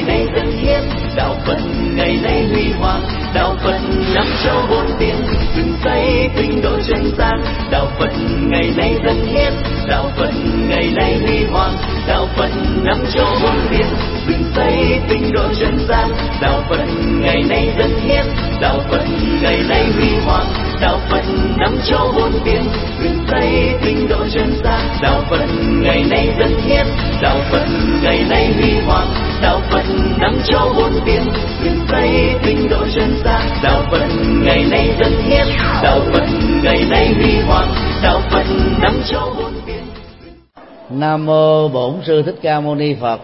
nay dân hiến, đạo Phật ngày nay huy hoàng, đạo Phật năm châu bốn biển, dựng xây tinh độ chân gian. Đạo Phật ngày nay dân hiến, đạo Phật ngày nay huy hoàng, đạo Phật năm châu bốn biển, dựng xây tinh độ chân gian. Đạo Phật ngày nay dân hiến, đạo Phật ngày nay huy hoàng, đạo Phật năm châu bốn biển, dựng xây tinh độ chân gian. Đạo Phật ngày nay dân hiến, đạo Phật ngày nay huy hoàng, đạo Phật năm châu bốn biển, dựng xây tinh độ chân gian. Đạo Phật ngày nay dân hiến, đạo Phật ngày nay huy hoàng, đạo Phật năm châu bốn biển. Nam mô Bổn Sư Thích Ca Mâu Ni Phật.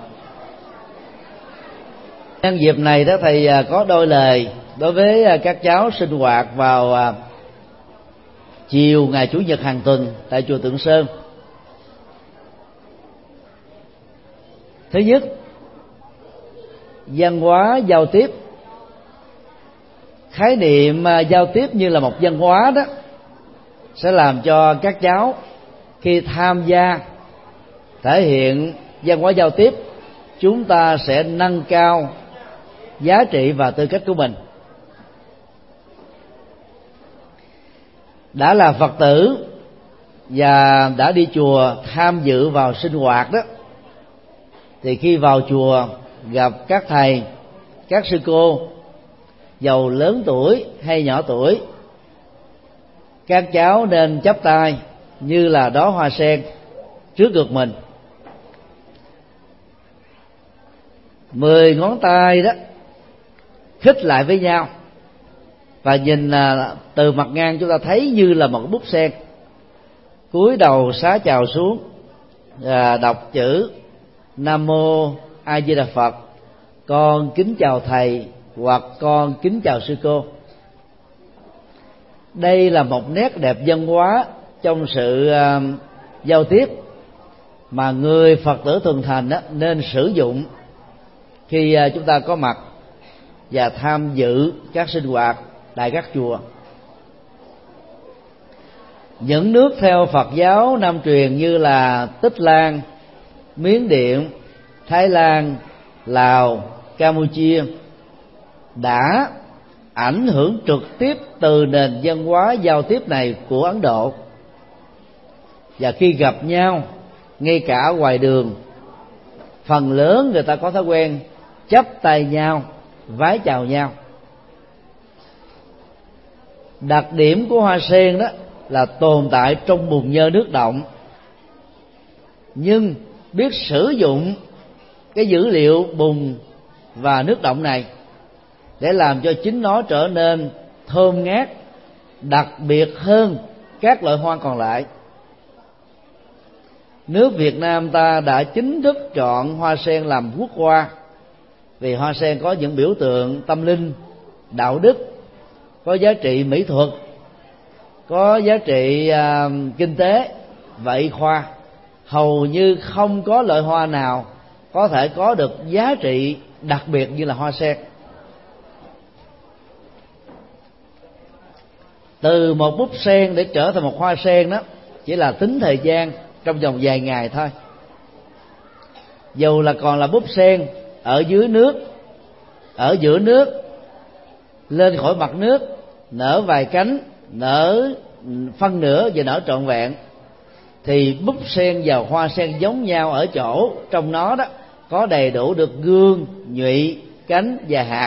Nhân dịp này đó, thầy có đôi lời đối với các cháu sinh hoạt vào chiều ngày Chủ nhật hàng tuần tại chùa Tượng Sơn. Thứ nhất, văn hóa giao tiếp. Khái niệm giao tiếp như là một văn hóa đó sẽ làm cho các cháu khi tham gia thể hiện văn hóa giao tiếp, chúng ta sẽ nâng cao giá trị và tư cách của mình. Đã là Phật tử và đã đi chùa tham dự vào sinh hoạt đó, thì khi vào chùa gặp các thầy, các sư cô, dầu lớn tuổi hay nhỏ tuổi, các cháu nên chắp tay như là đóa hoa sen trước ngực mình. 10 ngón tay đó khít lại với nhau, và nhìn từ mặt ngang chúng ta thấy như là một búp sen. Cúi đầu xá chào xuống, đọc chữ Nam Mô A Di Đà Phật, con kính chào thầy hoặc con kính chào sư cô. Đây là một nét đẹp văn hóa trong sự giao tiếp mà người Phật tử thuần thành nên sử dụng khi chúng ta có mặt và tham dự các sinh hoạt tại các chùa. Những nước theo Phật giáo Nam truyền như là Tích Lan, Miến Điện, Thái Lan, Lào, Campuchia đã ảnh hưởng trực tiếp từ nền văn hóa giao tiếp này của Ấn Độ. Và khi gặp nhau, ngay cả ngoài đường, phần lớn người ta có thói quen chắp tay nhau, vái chào nhau. Đặc điểm của hoa sen đó là tồn tại trong bùn nhơ nước động, nhưng biết sử dụng cái dữ liệu bùn và nước động này để làm cho chính nó trở nên thơm ngát, đặc biệt hơn các loại hoa còn lại. Nước Việt Nam ta đã chính thức chọn hoa sen làm quốc hoa, vì hoa sen có những biểu tượng tâm linh, đạo đức, có giá trị mỹ thuật, có giá trị kinh tế và y khoa. Hầu như không có loại hoa nào có thể có được giá trị đặc biệt như là hoa sen. Từ một búp sen để trở thành một hoa sen đó chỉ là tính thời gian trong vòng vài ngày thôi. Dù là còn là búp sen ở dưới nước, ở giữa nước, lên khỏi mặt nước, nở vài cánh, nở phân nửa và nở trọn vẹn, thì búp sen và hoa sen giống nhau ở chỗ trong nó đó có đầy đủ được gương, nhụy, cánh và hạt.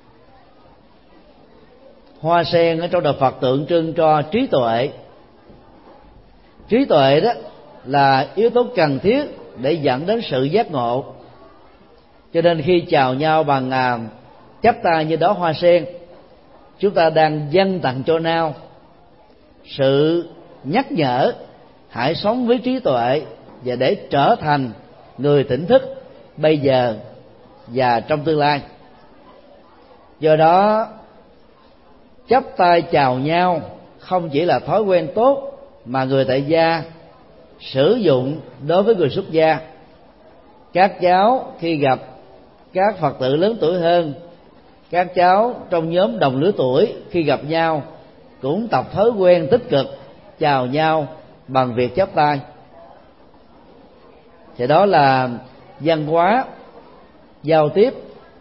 Hoa sen ở trong đạo Phật tượng trưng cho trí tuệ. Trí tuệ đó là yếu tố cần thiết để dẫn đến sự giác ngộ. Cho nên khi chào nhau bằng chắp tay như đó hoa sen, chúng ta đang dâng tặng cho nhau sự nhắc nhở hãy sống với trí tuệ và để trở thành người tỉnh thức bây giờ và trong tương lai. Do đó, chắp tay chào nhau không chỉ là thói quen tốt mà người tại gia sử dụng đối với người xuất gia. Các cháu khi gặp các Phật tử lớn tuổi hơn, các cháu trong nhóm đồng lứa tuổi khi gặp nhau cũng tập thói quen tích cực chào nhau bằng việc chắp tay. Thì đó là văn hóa giao tiếp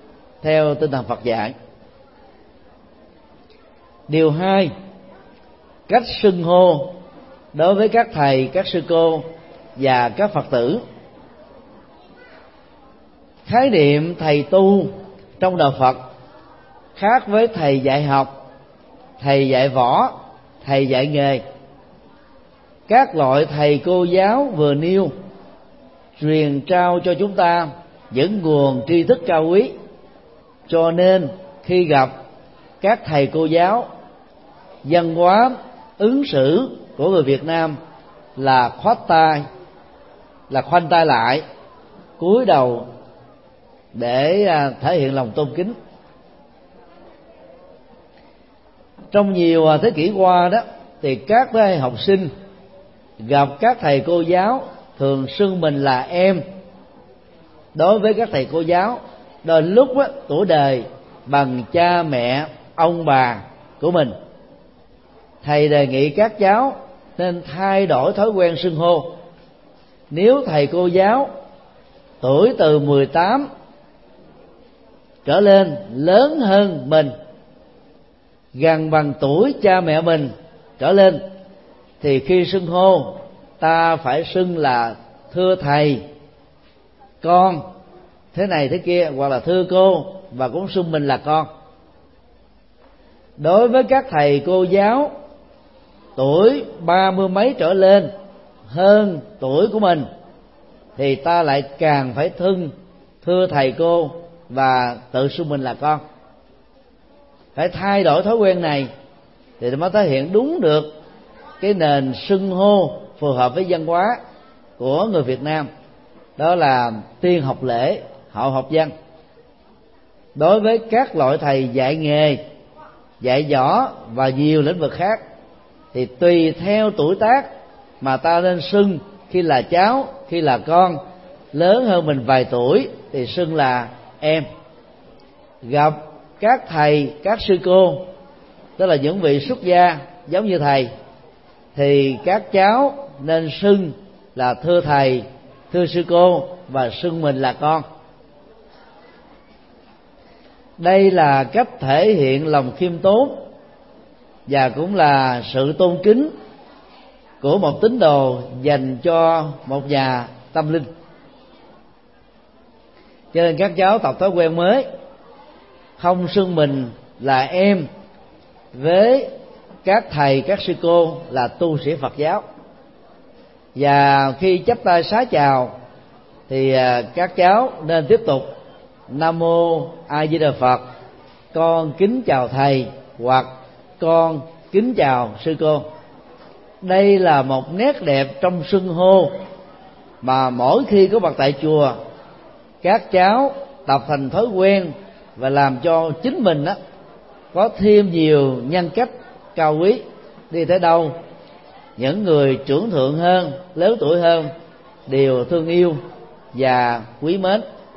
theo tinh thần Phật dạy. Điều 2, cách xưng hô đối với các thầy, các sư cô và các Phật tử. Khái niệm thầy tu trong đạo Phật khác với thầy dạy học, thầy dạy võ, thầy dạy nghề. Các loại thầy cô giáo vừa nêu truyền trao cho chúng ta những nguồn tri thức cao quý, cho nên khi gặp các thầy cô giáo, văn hóa ứng xử của người Việt Nam là khoanh tay lại, cúi đầu để thể hiện lòng tôn kính. Trong nhiều thế kỷ qua đó, thì các thế hệ học sinh gặp các thầy cô giáo thường xưng mình là em. Đối với các thầy cô giáo, đôi lúc tuổi đời bằng cha mẹ, ông bà của mình, thầy đề nghị các cháu nên thay đổi thói quen xưng hô. Nếu thầy cô giáo tuổi từ 18 trở lên, lớn hơn mình, gần bằng tuổi cha mẹ mình trở lên, thì khi xưng hô ta phải xưng là thưa thầy, con, thế này thế kia, hoặc là thưa cô, và cũng xưng mình là con. Đối với các thầy cô giáo tuổi 30 mấy trở lên, hơn tuổi của mình, thì ta lại càng phải thưa thầy cô và tự xưng mình là con. Phải thay đổi thói quen này thì mới thể hiện đúng được cái nền xưng hô phù hợp với văn hóa của người Việt Nam, đó là tiên học lễ, hậu học văn. Đối với các loại thầy dạy nghề, dạy võ và nhiều lĩnh vực khác, thì tùy theo tuổi tác mà ta nên xưng, khi là cháu, khi là con, lớn hơn mình vài tuổi thì xưng là em. Gặp các thầy, các sư cô, tức là những vị xuất gia giống như thầy, thì các cháu nên xưng là thưa thầy, thưa sư cô, và xưng mình là con. Đây là cách thể hiện lòng khiêm tốn và cũng là sự tôn kính của một tín đồ dành cho một nhà tâm linh. Cho nên các cháu tập thói quen mới, không xưng mình là em với các thầy, các sư cô là tu sĩ Phật giáo. Và khi chắp tay xá chào thì các cháu nên tiếp tục Nam Mô A Di Đà Phật, con kính chào thầy, hoặc con kính chào sư cô. Đây là một nét đẹp trong xưng hô mà mỗi khi có mặt tại chùa, các cháu tập thành thói quen và làm cho chính mình có thêm nhiều nhân cách cao quý. Đi tới đâu, những người trưởng thượng hơn, lớn tuổi hơn đều thương yêu và quý mến.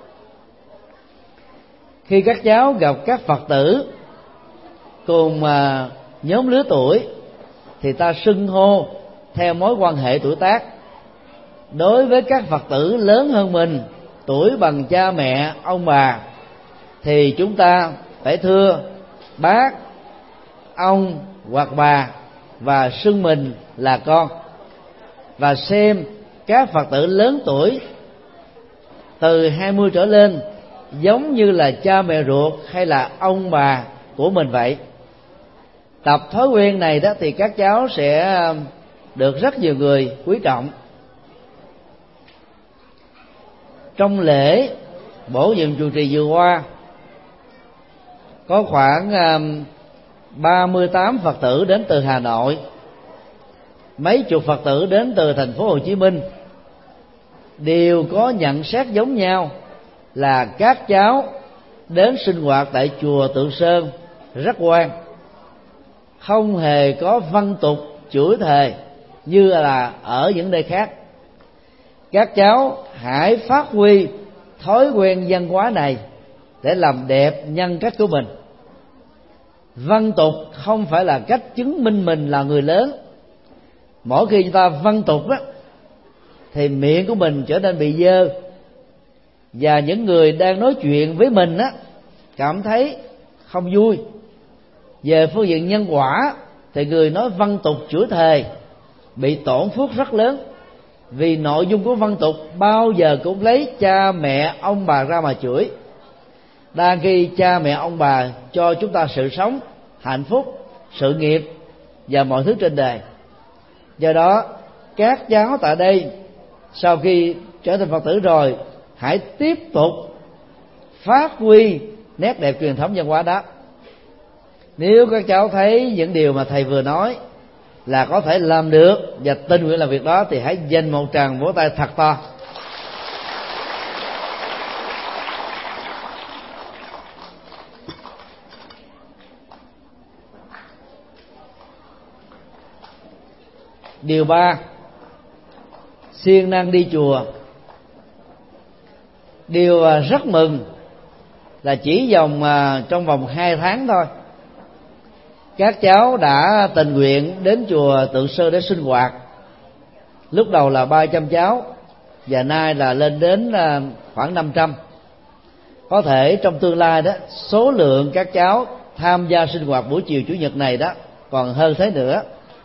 Khi các cháu gặp các Phật tử cùng nhóm lứa tuổi thì ta xưng hô theo mối quan hệ tuổi tác. Đối với các Phật tử lớn hơn mình, tuổi bằng cha mẹ, ông bà, thì chúng ta phải thưa bác, ông hoặc bà và xưng mình là con. Và xem các Phật tử lớn tuổi từ 20 trở lên giống như là cha mẹ ruột hay là ông bà của mình vậy. Tập thói quen này đó thì các cháu sẽ được rất nhiều người quý trọng. Trong lễ bổ nhiệm trụ trì vừa qua, có khoảng 38 Phật tử đến từ Hà Nội, mấy chục Phật tử đến từ thành phố Hồ Chí Minh, đều có nhận xét giống nhau là các cháu đến sinh hoạt tại chùa Tượng Sơn rất ngoan, không hề có văn tục chửi thề như là ở những nơi khác. Các cháu hãy phát huy thói quen văn hóa này để làm đẹp nhân cách của mình. Văn tục không phải là cách chứng minh mình là người lớn. Mỗi khi chúng ta văn tục đó, thì miệng của mình trở nên bị dơ, và những người đang nói chuyện với mình cảm thấy không vui. Về phương diện nhân quả thì người nói văn tục chửi thề bị tổn phước rất lớn, vì nội dung của văn tục bao giờ cũng lấy cha mẹ ông bà ra mà chửi. Đa khi cha mẹ ông bà cho chúng ta sự sống, hạnh phúc, sự nghiệp và mọi thứ trên đời. Do đó các cháu tại đây sau khi trở thành Phật tử rồi, hãy tiếp tục phát huy nét đẹp truyền thống văn hóa đó. Nếu các cháu thấy những điều mà thầy vừa nói là có thể làm được và tình nguyện làm việc đó, thì hãy dành một tràng vỗ tay thật to. Điều 3, siêng năng đi chùa. Điều rất mừng là chỉ trong vòng 2 tháng thôi, các cháu đã tình nguyện đến chùa Tượng Sơn để sinh hoạt. Lúc đầu là 300 cháu và nay là lên đến khoảng 500. Có thể trong tương lai đó, số lượng các cháu tham gia sinh hoạt buổi chiều Chủ nhật này đó còn hơn thế nữa.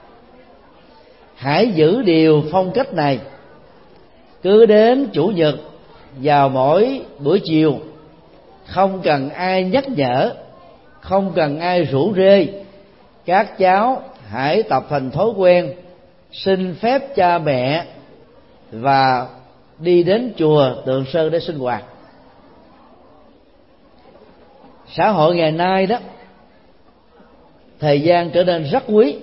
Hãy giữ điều phong cách này, cứ đến Chủ nhật vào mỗi buổi chiều, không cần ai nhắc nhở, không cần ai rủ rê, các cháu hãy tập thành thói quen xin phép cha mẹ và đi đến chùa Tượng Sơn để sinh hoạt. Xã hội ngày nay đó, thời gian trở nên rất quý.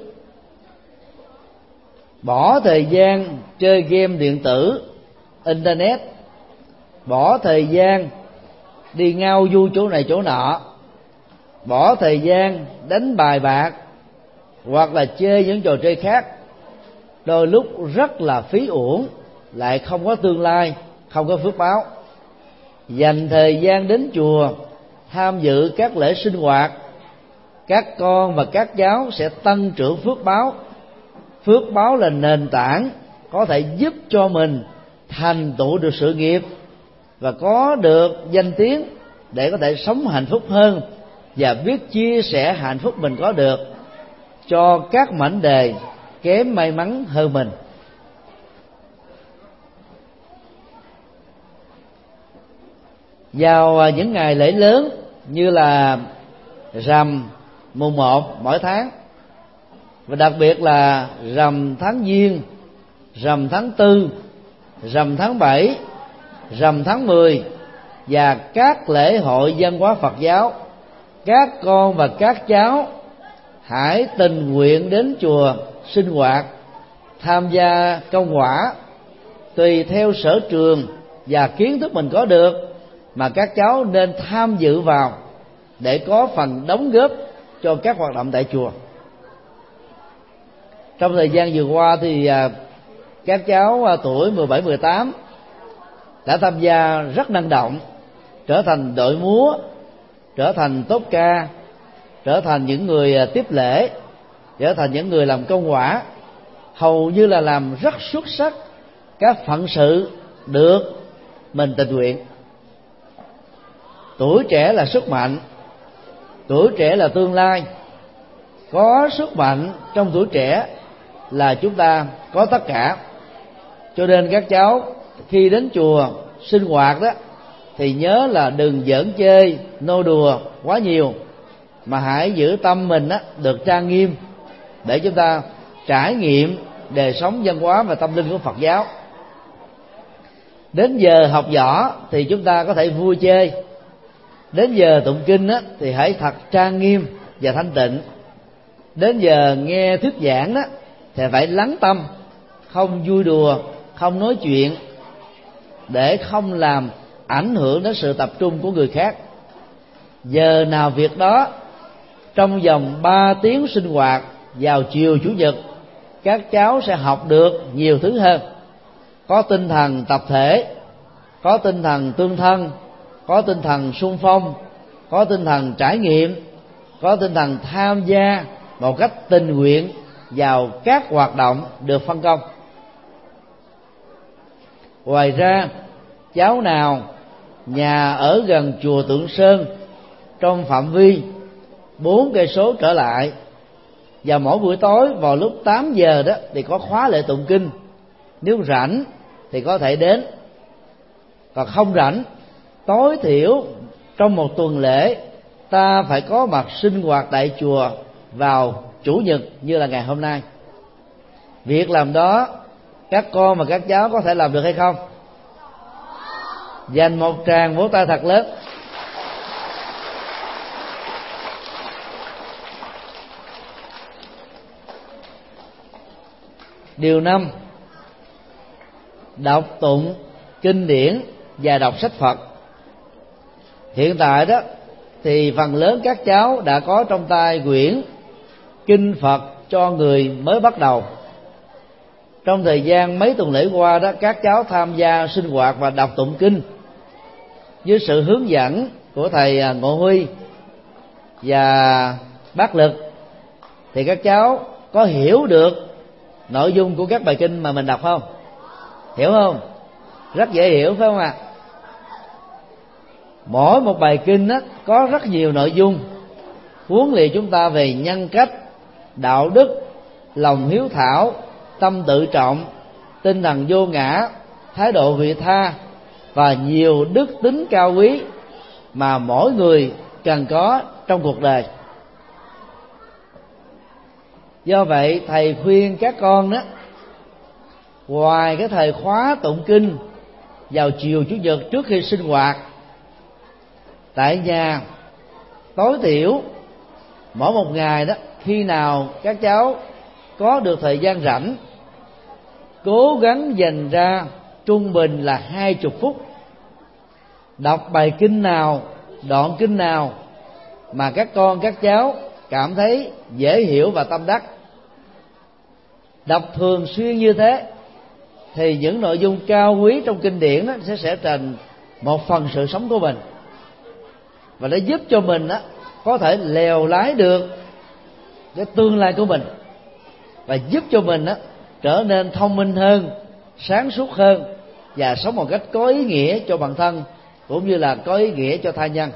Bỏ thời gian chơi game điện tử, internet, bỏ thời gian đi ngao du chỗ này chỗ nọ, bỏ thời gian đánh bài bạc hoặc là chơi những trò chơi khác, đôi lúc rất là phí uổng, lại không có tương lai, không có phước báo. Dành thời gian đến chùa tham dự các lễ sinh hoạt, các con và các cháu sẽ tăng trưởng phước báo. Phước báo là nền tảng có thể giúp cho mình thành tựu được sự nghiệp và có được danh tiếng để có thể sống hạnh phúc hơn và biết chia sẻ hạnh phúc mình có được cho các mảnh đề kém may mắn hơn mình. Vào những ngày lễ lớn như là rằm mùng 1 mỗi tháng, và đặc biệt là rằm tháng Giêng, rằm tháng 4, rằm tháng 7, rằm tháng 10 và các lễ hội văn hóa Phật giáo, các con và các cháu hãy tình nguyện đến chùa sinh hoạt, tham gia công quả tùy theo sở trường và kiến thức mình có được, mà các cháu nên tham dự vào để có phần đóng góp cho các hoạt động tại chùa. Trong thời gian vừa qua thì các cháu tuổi 17, 18 đã tham gia rất năng động, trở thành đội múa, trở thành tốp ca, trở thành những người tiếp lễ, trở thành những người làm công quả, hầu như là làm rất xuất sắc các phận sự được mình tình nguyện. Tuổi trẻ là sức mạnh, tuổi trẻ là tương lai. Có sức mạnh trong tuổi trẻ là chúng ta có tất cả. Cho nên các cháu khi đến chùa sinh hoạt đó thì nhớ là đừng giỡn chơi nô đùa quá nhiều, mà hãy giữ tâm mình được trang nghiêm để chúng ta trải nghiệm đời sống văn hóa và tâm linh của Phật giáo. Đến giờ học võ thì chúng ta có thể vui chơi, đến giờ tụng kinh thì hãy thật trang nghiêm và thanh tịnh. Đến giờ nghe thuyết giảng thì phải lắng tâm, không vui đùa, không nói chuyện, để không làm ảnh hưởng đến sự tập trung của người khác. Giờ nào việc đó, trong vòng 3 tiếng sinh hoạt vào chiều Chủ nhật, các cháu sẽ học được nhiều thứ hơn, có tinh thần tập thể, có tinh thần tương thân, có tinh thần xung phong, có tinh thần trải nghiệm, có tinh thần tham gia một cách tình nguyện vào các hoạt động được phân công. Ngoài ra, cháu nào nhà ở gần chùa Tượng Sơn trong phạm vi 4 cây số trở lại, và mỗi buổi tối vào lúc 8 giờ đó thì có khóa lễ tụng kinh. Nếu rảnh thì có thể đến, còn không rảnh, tối thiểu trong một tuần lễ ta phải có mặt sinh hoạt tại chùa vào chủ nhật như là ngày hôm nay. Việc làm đó các con và các cháu có thể làm được hay không? Dành một tràng vỗ tay thật lớn. Điều 5: đọc tụng kinh điển và đọc sách Phật. Hiện tại đó thì phần lớn các cháu đã có trong tay quyển Kinh Phật cho người mới bắt đầu. Trong thời gian mấy tuần lễ qua đó, các cháu tham gia sinh hoạt và đọc tụng kinh dưới sự hướng dẫn của thầy Ngộ Huy và bác Lực, thì các cháu có hiểu được nội dung của các bài kinh mà mình đọc không? Hiểu không? Rất dễ hiểu phải không ạ? Mỗi một bài kinh đó có rất nhiều nội dung huấn luyện chúng ta về nhân cách, đạo đức, lòng hiếu thảo, tâm tự trọng, tinh thần vô ngã, thái độ vị tha và nhiều đức tính cao quý mà mỗi người cần có trong cuộc đời. Do vậy thầy khuyên các con đó, ngoài cái thời khóa tụng kinh vào chiều chủ nhật trước khi sinh hoạt tại nhà, tối thiểu mỗi một ngày đó, khi nào các cháu có được thời gian rảnh, cố gắng dành ra trung bình là 20 phút đọc bài kinh nào, đoạn kinh nào mà các con các cháu cảm thấy dễ hiểu và tâm đắc. Đọc thường xuyên như thế thì những nội dung cao quý trong kinh điển đó sẽ thành một phần sự sống của mình, và nó giúp cho mình đó có thể lèo lái được cái tương lai của mình, và giúp cho mình đó trở nên thông minh hơn, sáng suốt hơn, và sống một cách có ý nghĩa cho bản thân cũng như là có ý nghĩa cho tha nhân.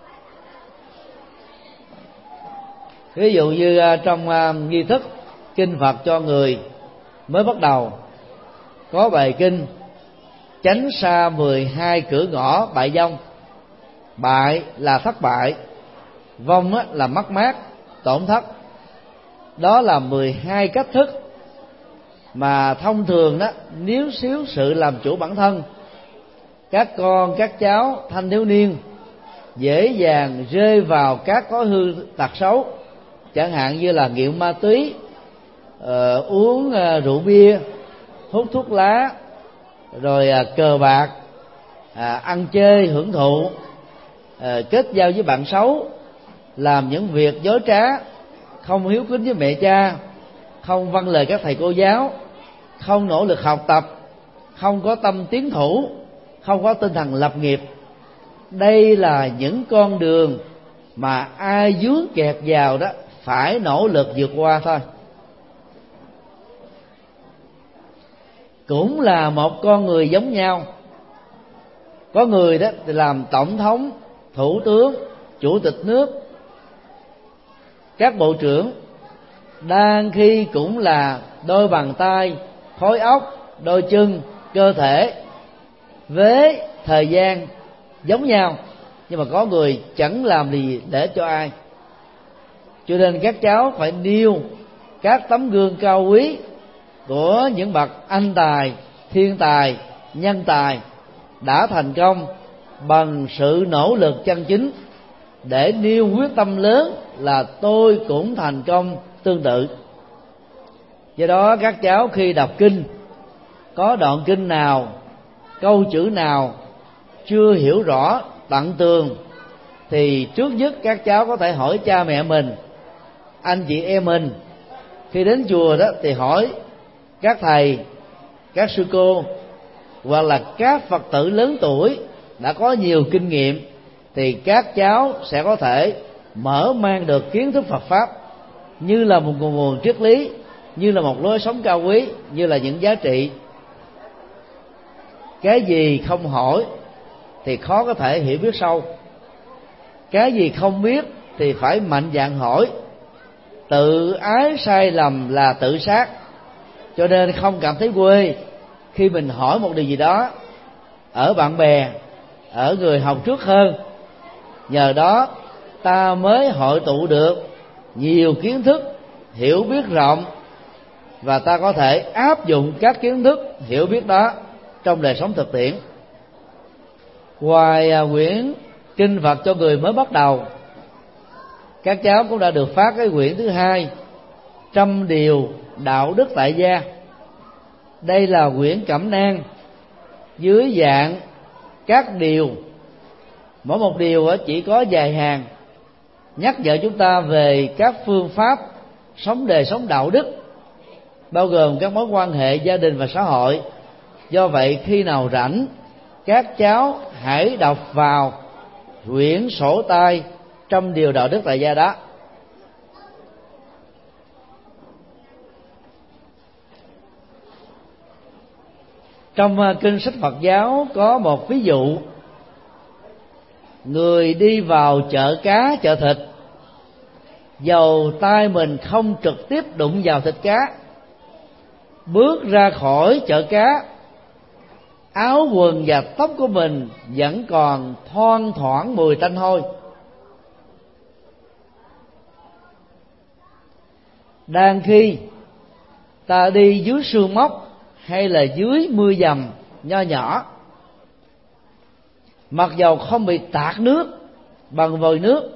Ví dụ như trong nghi thức kinh Phật cho người mới bắt đầu, có bài kinh tránh xa 12 cửa ngõ bại vong. Bại là thất bại, vong là mất mát, tổn thất. Đó là 12 cách thức mà thông thường đó, nếu xíu sự làm chủ bản thân, các con các cháu thanh thiếu niên dễ dàng rơi vào các thói hư tật xấu, chẳng hạn như là nghiện ma túy, uống rượu bia, hút thuốc lá, rồi cờ bạc, ăn chơi hưởng thụ, kết giao với bạn xấu, làm những việc dối trá, không hiếu kính với mẹ cha, không vâng lời các thầy cô giáo, không nỗ lực học tập, không có tâm tiến thủ, không có tinh thần lập nghiệp. Đây là những con đường mà ai vướng kẹt vào đó phải nỗ lực vượt qua thôi. Cũng là một con người giống nhau. Có người đó thì làm tổng thống, thủ tướng, chủ tịch nước, các bộ trưởng, đang khi cũng là đôi bàn tay, khối óc, đôi chân, cơ thể với thời gian giống nhau, nhưng mà có người chẳng làm gì để cho ai. Cho nên các cháu phải nêu các tấm gương cao quý của những bậc anh tài, thiên tài, nhân tài đã thành công bằng sự nỗ lực chân chính, để nêu quyết tâm lớn là tôi cũng thành công tương tự. Do đó các cháu khi đọc kinh, có đoạn kinh nào, câu chữ nào chưa hiểu rõ tận tường, thì trước nhất các cháu có thể hỏi cha mẹ mình, anh chị em mình. Khi đến chùa đó thì hỏi các thầy, các sư cô, hoặc là các Phật tử lớn tuổi đã có nhiều kinh nghiệm, thì các cháu sẽ có thể mở mang được kiến thức Phật pháp như là một nguồn triết lý, như là một lối sống cao quý, như là những giá trị. Cái gì không hỏi thì khó có thể hiểu biết sâu. cái gì không biết thì phải mạnh dạn hỏi. Tự ái sai lầm là tự sát, cho nên không cảm thấy quê khi mình hỏi một điều gì đó ở bạn bè, ở người học trước hơn. Nhờ đó ta mới hội tụ được nhiều kiến thức, hiểu biết rộng, và ta có thể áp dụng các kiến thức, hiểu biết đó trong đời sống thực tiễn. Ngoài quyển kinh Phật cho người mới bắt đầu, các cháu cũng đã được phát cái quyển thứ hai, 100 điều đạo đức tại gia. Đây là quyển cẩm nang dưới dạng các điều, mỗi một điều chỉ có vài hàng, nhắc nhở chúng ta về các phương pháp sống đời sống đạo đức, bao gồm các mối quan hệ gia đình và xã hội. Do vậy khi nào rảnh, các cháu hãy đọc vào quyển sổ tay 100 điều đạo đức tại gia đó. Trong kinh sách Phật giáo có một ví dụ: người đi vào chợ cá, chợ thịt, dầu tay mình không trực tiếp đụng vào thịt cá, bước ra khỏi chợ cá, áo quần và tóc của mình vẫn còn thoang thoảng mùi tanh hôi. Đang khi ta đi dưới sương móc hay là dưới mưa dầm nho nhỏ, mặc dầu không bị tạt nước bằng vòi nước,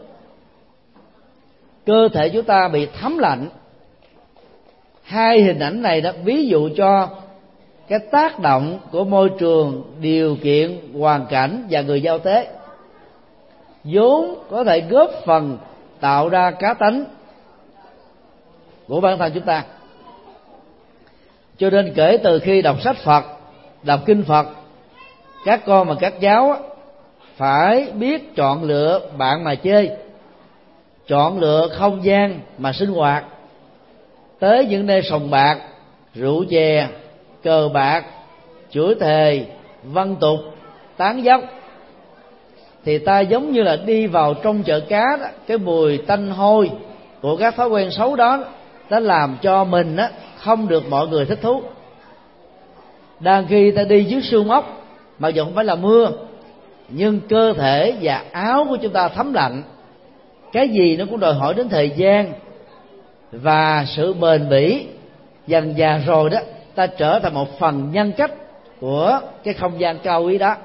cơ thể chúng ta bị thấm lạnh. Hai hình ảnh này đã ví dụ cho cái tác động của môi trường, điều kiện, hoàn cảnh và người giao tế, vốn có thể góp phần tạo ra cá tánh của bản thân chúng ta. Cho nên kể từ khi đọc sách Phật, đọc kinh Phật, các con và các cháu phải biết chọn lựa bạn mà chơi, chọn lựa không gian mà sinh hoạt. Tới những nơi sòng bạc, rượu chè, cờ bạc, chửi thề, văn tục, tán dóc, thì ta giống như là đi vào trong chợ cá đó. Cái mùi tanh hôi của các thói quen xấu đó đã làm cho mình không được mọi người thích thú. Đang khi ta đi dưới sương móc, mặc dù không phải là mưa, nhưng cơ thể và áo của chúng ta thấm lạnh. Cái gì nó cũng đòi hỏi đến thời gian và sự bền bỉ. Dần dà rồi đó, ta trở thành một phần nhân cách của cái không gian cao quý đó.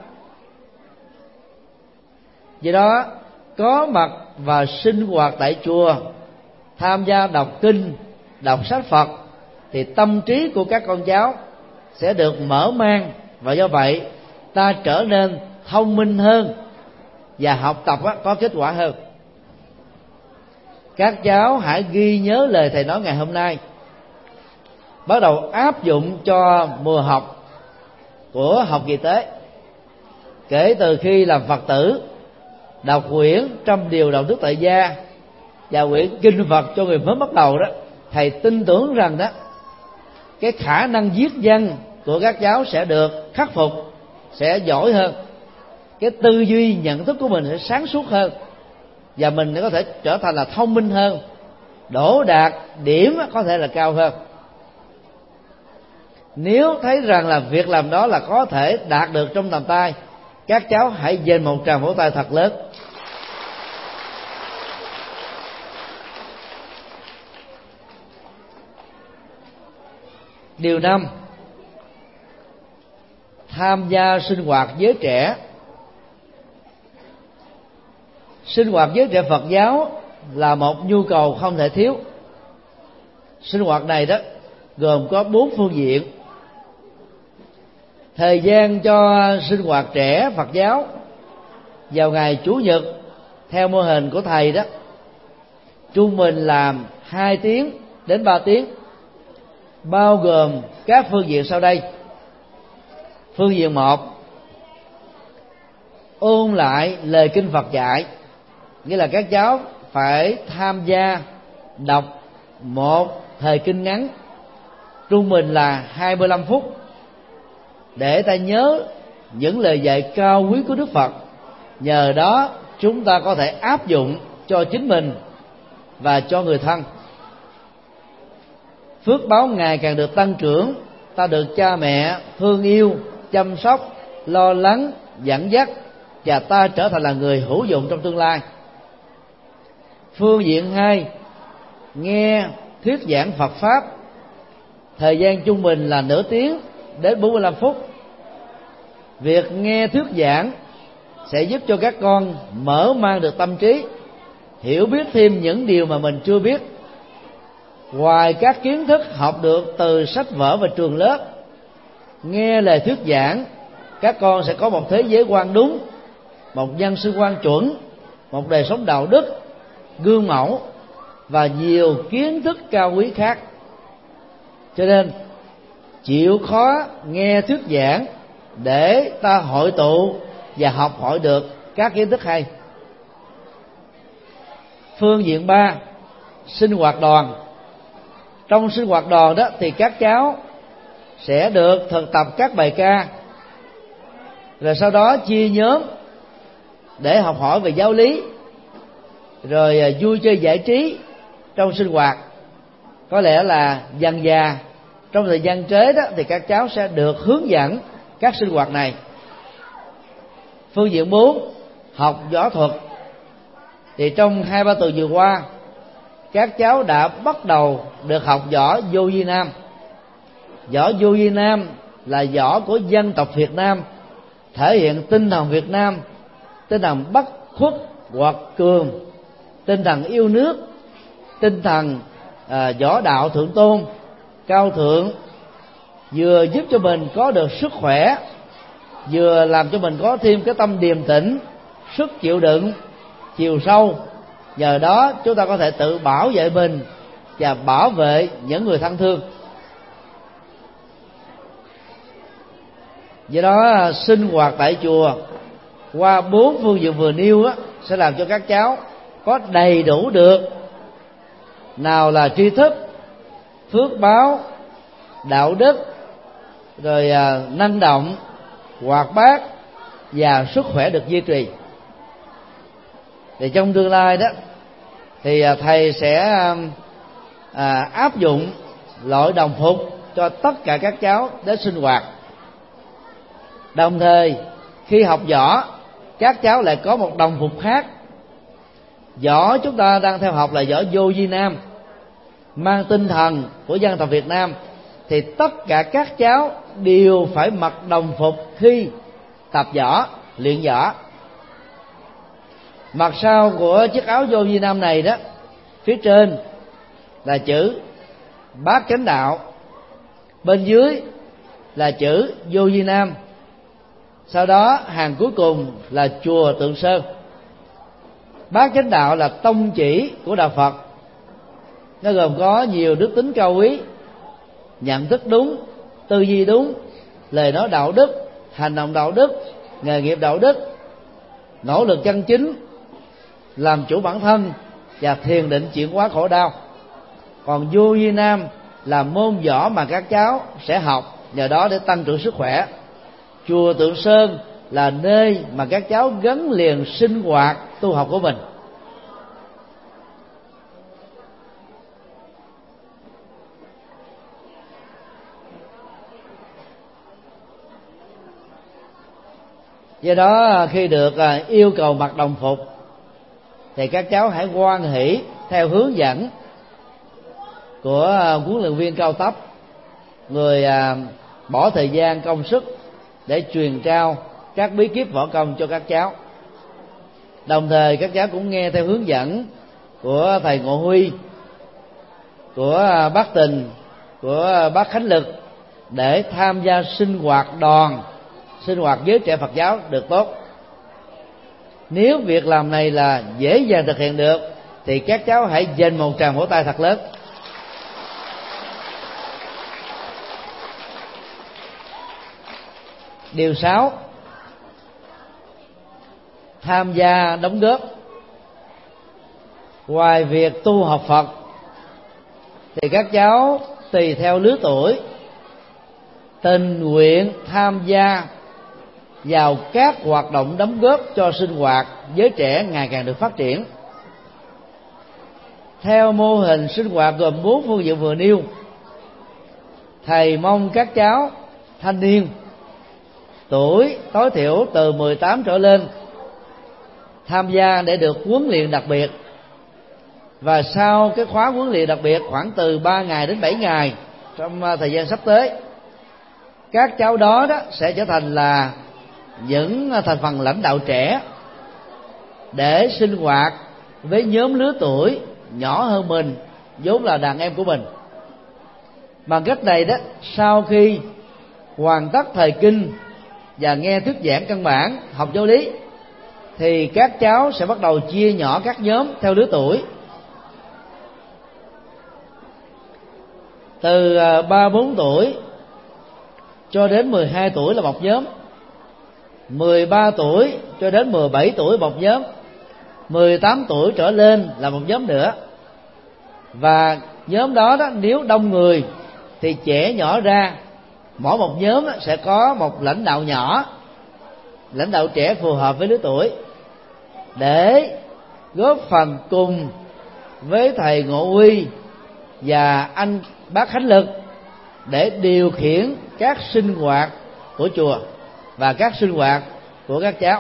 Vì đó, có mặt và sinh hoạt tại chùa, tham gia đọc kinh, đọc sách Phật, thì tâm trí của các con cháu sẽ được mở mang, và do vậy ta trở nên thông minh hơn và học tập có kết quả hơn. Các cháu hãy ghi nhớ lời thầy nói ngày hôm nay, bắt đầu áp dụng cho mùa học của học kỳ tế. Kể từ khi làm Phật tử, đọc quyển 100 điều đạo đức tại gia và quyển kinh Phật cho người mới bắt đầu đó, thầy tin tưởng rằng đó, cái khả năng viết văn của các cháu sẽ được khắc phục, sẽ giỏi hơn, cái tư duy nhận thức của mình sẽ sáng suốt hơn, và mình có thể trở thành là thông minh hơn, đỗ đạt điểm có thể là cao hơn. Nếu thấy rằng là việc làm đó là có thể đạt được trong tầm tay, các cháu hãy dành một tràng vỗ tay thật lớn. Điều 5: tham gia sinh hoạt giới trẻ. Sinh hoạt giới trẻ Phật giáo là một nhu cầu không thể thiếu. Sinh hoạt này đó gồm có 4 phương diện. Thời gian cho sinh hoạt trẻ Phật giáo vào ngày Chủ nhật theo mô hình của thầy đó, trung bình làm 2 tiếng đến 3 tiếng, bao gồm các phương diện sau đây. Phương diện 1: ôn lại lời kinh Phật dạy, nghĩa là các cháu phải tham gia đọc một thời kinh ngắn, trung bình là 25 phút, để ta nhớ những lời dạy cao quý của Đức Phật. Nhờ đó chúng ta có thể áp dụng cho chính mình và cho người thân. Phước báo ngày càng được tăng trưởng, ta được cha mẹ thương yêu, chăm sóc, lo lắng, dẫn dắt, và ta trở thành là người hữu dụng trong tương lai. Phương diện 2, nghe thuyết giảng Phật Pháp, thời gian trung bình là nửa tiếng đến 45 phút. Việc nghe thuyết giảng sẽ giúp cho các con mở mang được tâm trí, hiểu biết thêm những điều mà mình chưa biết. Ngoài các kiến thức học được từ sách vở và trường lớp, nghe lời thuyết giảng, các con sẽ có một thế giới quan đúng, một nhân sinh quan chuẩn, một đời sống đạo đức, gương mẫu và nhiều kiến thức cao quý khác. Cho nên chịu khó nghe thuyết giảng để ta hội tụ và học hỏi được các kiến thức hay. Phương diện 3, sinh hoạt đoàn. Trong sinh hoạt đoàn đó thì các cháu sẽ được thực tập các bài ca, rồi sau đó chia nhóm để học hỏi về giáo lý, rồi vui chơi giải trí trong sinh hoạt. Có lẽ là dần dà trong thời gian trễ đó thì các cháu sẽ được hướng dẫn các sinh hoạt này. Phương diện 4, học võ thuật. Thì trong 2-3 tuần vừa qua, các cháu đã bắt đầu được học võ vô vi nam. Võ vô vi nam là võ của dân tộc Việt Nam, thể hiện tinh thần Việt Nam, tinh thần bất khuất hoặc cường, tinh thần yêu nước, tinh thần võ đạo thượng tôn, cao thượng, vừa giúp cho mình có được sức khỏe, vừa làm cho mình có thêm cái tâm điềm tĩnh, sức chịu đựng, chiều sâu. Nhờ đó chúng ta có thể tự bảo vệ mình và bảo vệ những người thân thương. Do đó sinh hoạt tại chùa qua 4 phương diện vừa nêu á, sẽ làm cho các cháu có đầy đủ được nào là tri thức, phước báo, đạo đức, rồi năng động, hoạt bát và sức khỏe được duy trì. Thì trong tương lai đó thì thầy sẽ áp dụng loại đồng phục cho tất cả các cháu đến sinh hoạt. Đồng thời khi học võ, các cháu lại có một đồng phục khác. Võ chúng ta đang theo học là võ vô vi nam, mang tinh thần của dân tộc Việt Nam, thì tất cả các cháu đều phải mặc đồng phục khi tập võ, luyện võ. Mặt sau của chiếc áo vô vi nam này đó, phía trên là chữ Bát Chánh Đạo, bên dưới là chữ vô vi nam, sau đó hàng cuối cùng là chùa Tượng Sơn. Bát Chánh Đạo là tông chỉ của đạo Phật, nó gồm có nhiều đức tính cao quý: nhận thức đúng, tư duy đúng, lời nói đạo đức, hành động đạo đức, nghề nghiệp đạo đức, nỗ lực chân chính, làm chủ bản thân và thiền định chuyển hóa khổ đau. Còn vô vi nam là môn võ mà các cháu sẽ học, nhờ đó để tăng trưởng sức khỏe. Chùa Tượng Sơn là nơi mà các cháu gắn liền sinh hoạt tu học của mình. Do đó khi được yêu cầu mặc đồng phục thì các cháu hãy hoan hỷ theo hướng dẫn của huấn luyện viên cao cấp, người bỏ thời gian công sức để truyền trao các bí kíp võ công cho các cháu. Đồng thời các cháu cũng nghe theo hướng dẫn của thầy Ngộ Huy, của bác Tình, của bác Khánh Lực để tham gia sinh hoạt đoàn, sinh hoạt giới trẻ Phật giáo được tốt. Nếu việc làm này là dễ dàng thực hiện được thì các cháu hãy dành một tràng vỗ tay thật lớn. Điều 6, tham gia đóng góp. Ngoài việc tu học Phật thì các cháu tùy theo lứa tuổi tình nguyện tham gia vào các hoạt động đóng góp cho sinh hoạt giới trẻ ngày càng được phát triển. Theo mô hình sinh hoạt gồm 4 phương diện vừa nêu, thầy mong các cháu thanh niên tuổi tối thiểu từ 18 trở lên tham gia để được huấn luyện đặc biệt, và sau cái khóa huấn luyện đặc biệt khoảng từ 3 ngày đến 7 ngày trong thời gian sắp tới, các cháu đó sẽ trở thành là những thành phần lãnh đạo trẻ để sinh hoạt với nhóm lứa tuổi nhỏ hơn mình, vốn là đàn em của mình. Bằng cách này sau khi hoàn tất thời kinh và nghe thuyết giảng căn bản, học giáo lý, thì các cháu sẽ bắt đầu chia nhỏ các nhóm theo lứa tuổi. Từ 3-4 tuổi cho đến 12 tuổi là một nhóm, 13 tuổi cho đến 17 tuổi một nhóm, 18 tuổi trở lên là một nhóm nữa. Và nhóm đó nếu đông người thì trẻ nhỏ ra, mỗi một nhóm sẽ có một lãnh đạo nhỏ, lãnh đạo trẻ phù hợp với lứa tuổi, để góp phần cùng với thầy Ngộ Huy và anh Bác Khánh Lực để điều khiển các sinh hoạt của chùa và các sinh hoạt của các cháu.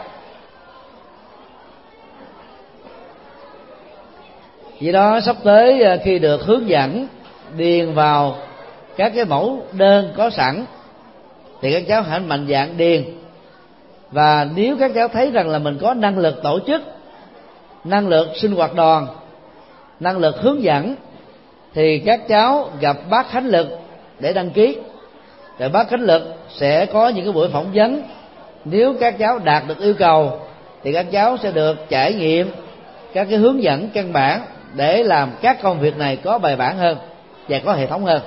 Vì đó sắp tới khi được hướng dẫn điền vào các cái mẫu đơn có sẵn thì các cháu hãy mạnh dạn điền. Và nếu các cháu thấy rằng là mình có năng lực tổ chức, năng lực sinh hoạt đoàn, năng lực hướng dẫn, thì các cháu gặp bác Khánh Lực để đăng ký. Rồi bác Khánh Lực sẽ có những cái buổi phỏng vấn. Nếu các cháu đạt được yêu cầu thì các cháu sẽ được trải nghiệm các cái hướng dẫn căn bản để làm các công việc này có bài bản hơn và có hệ thống hơn.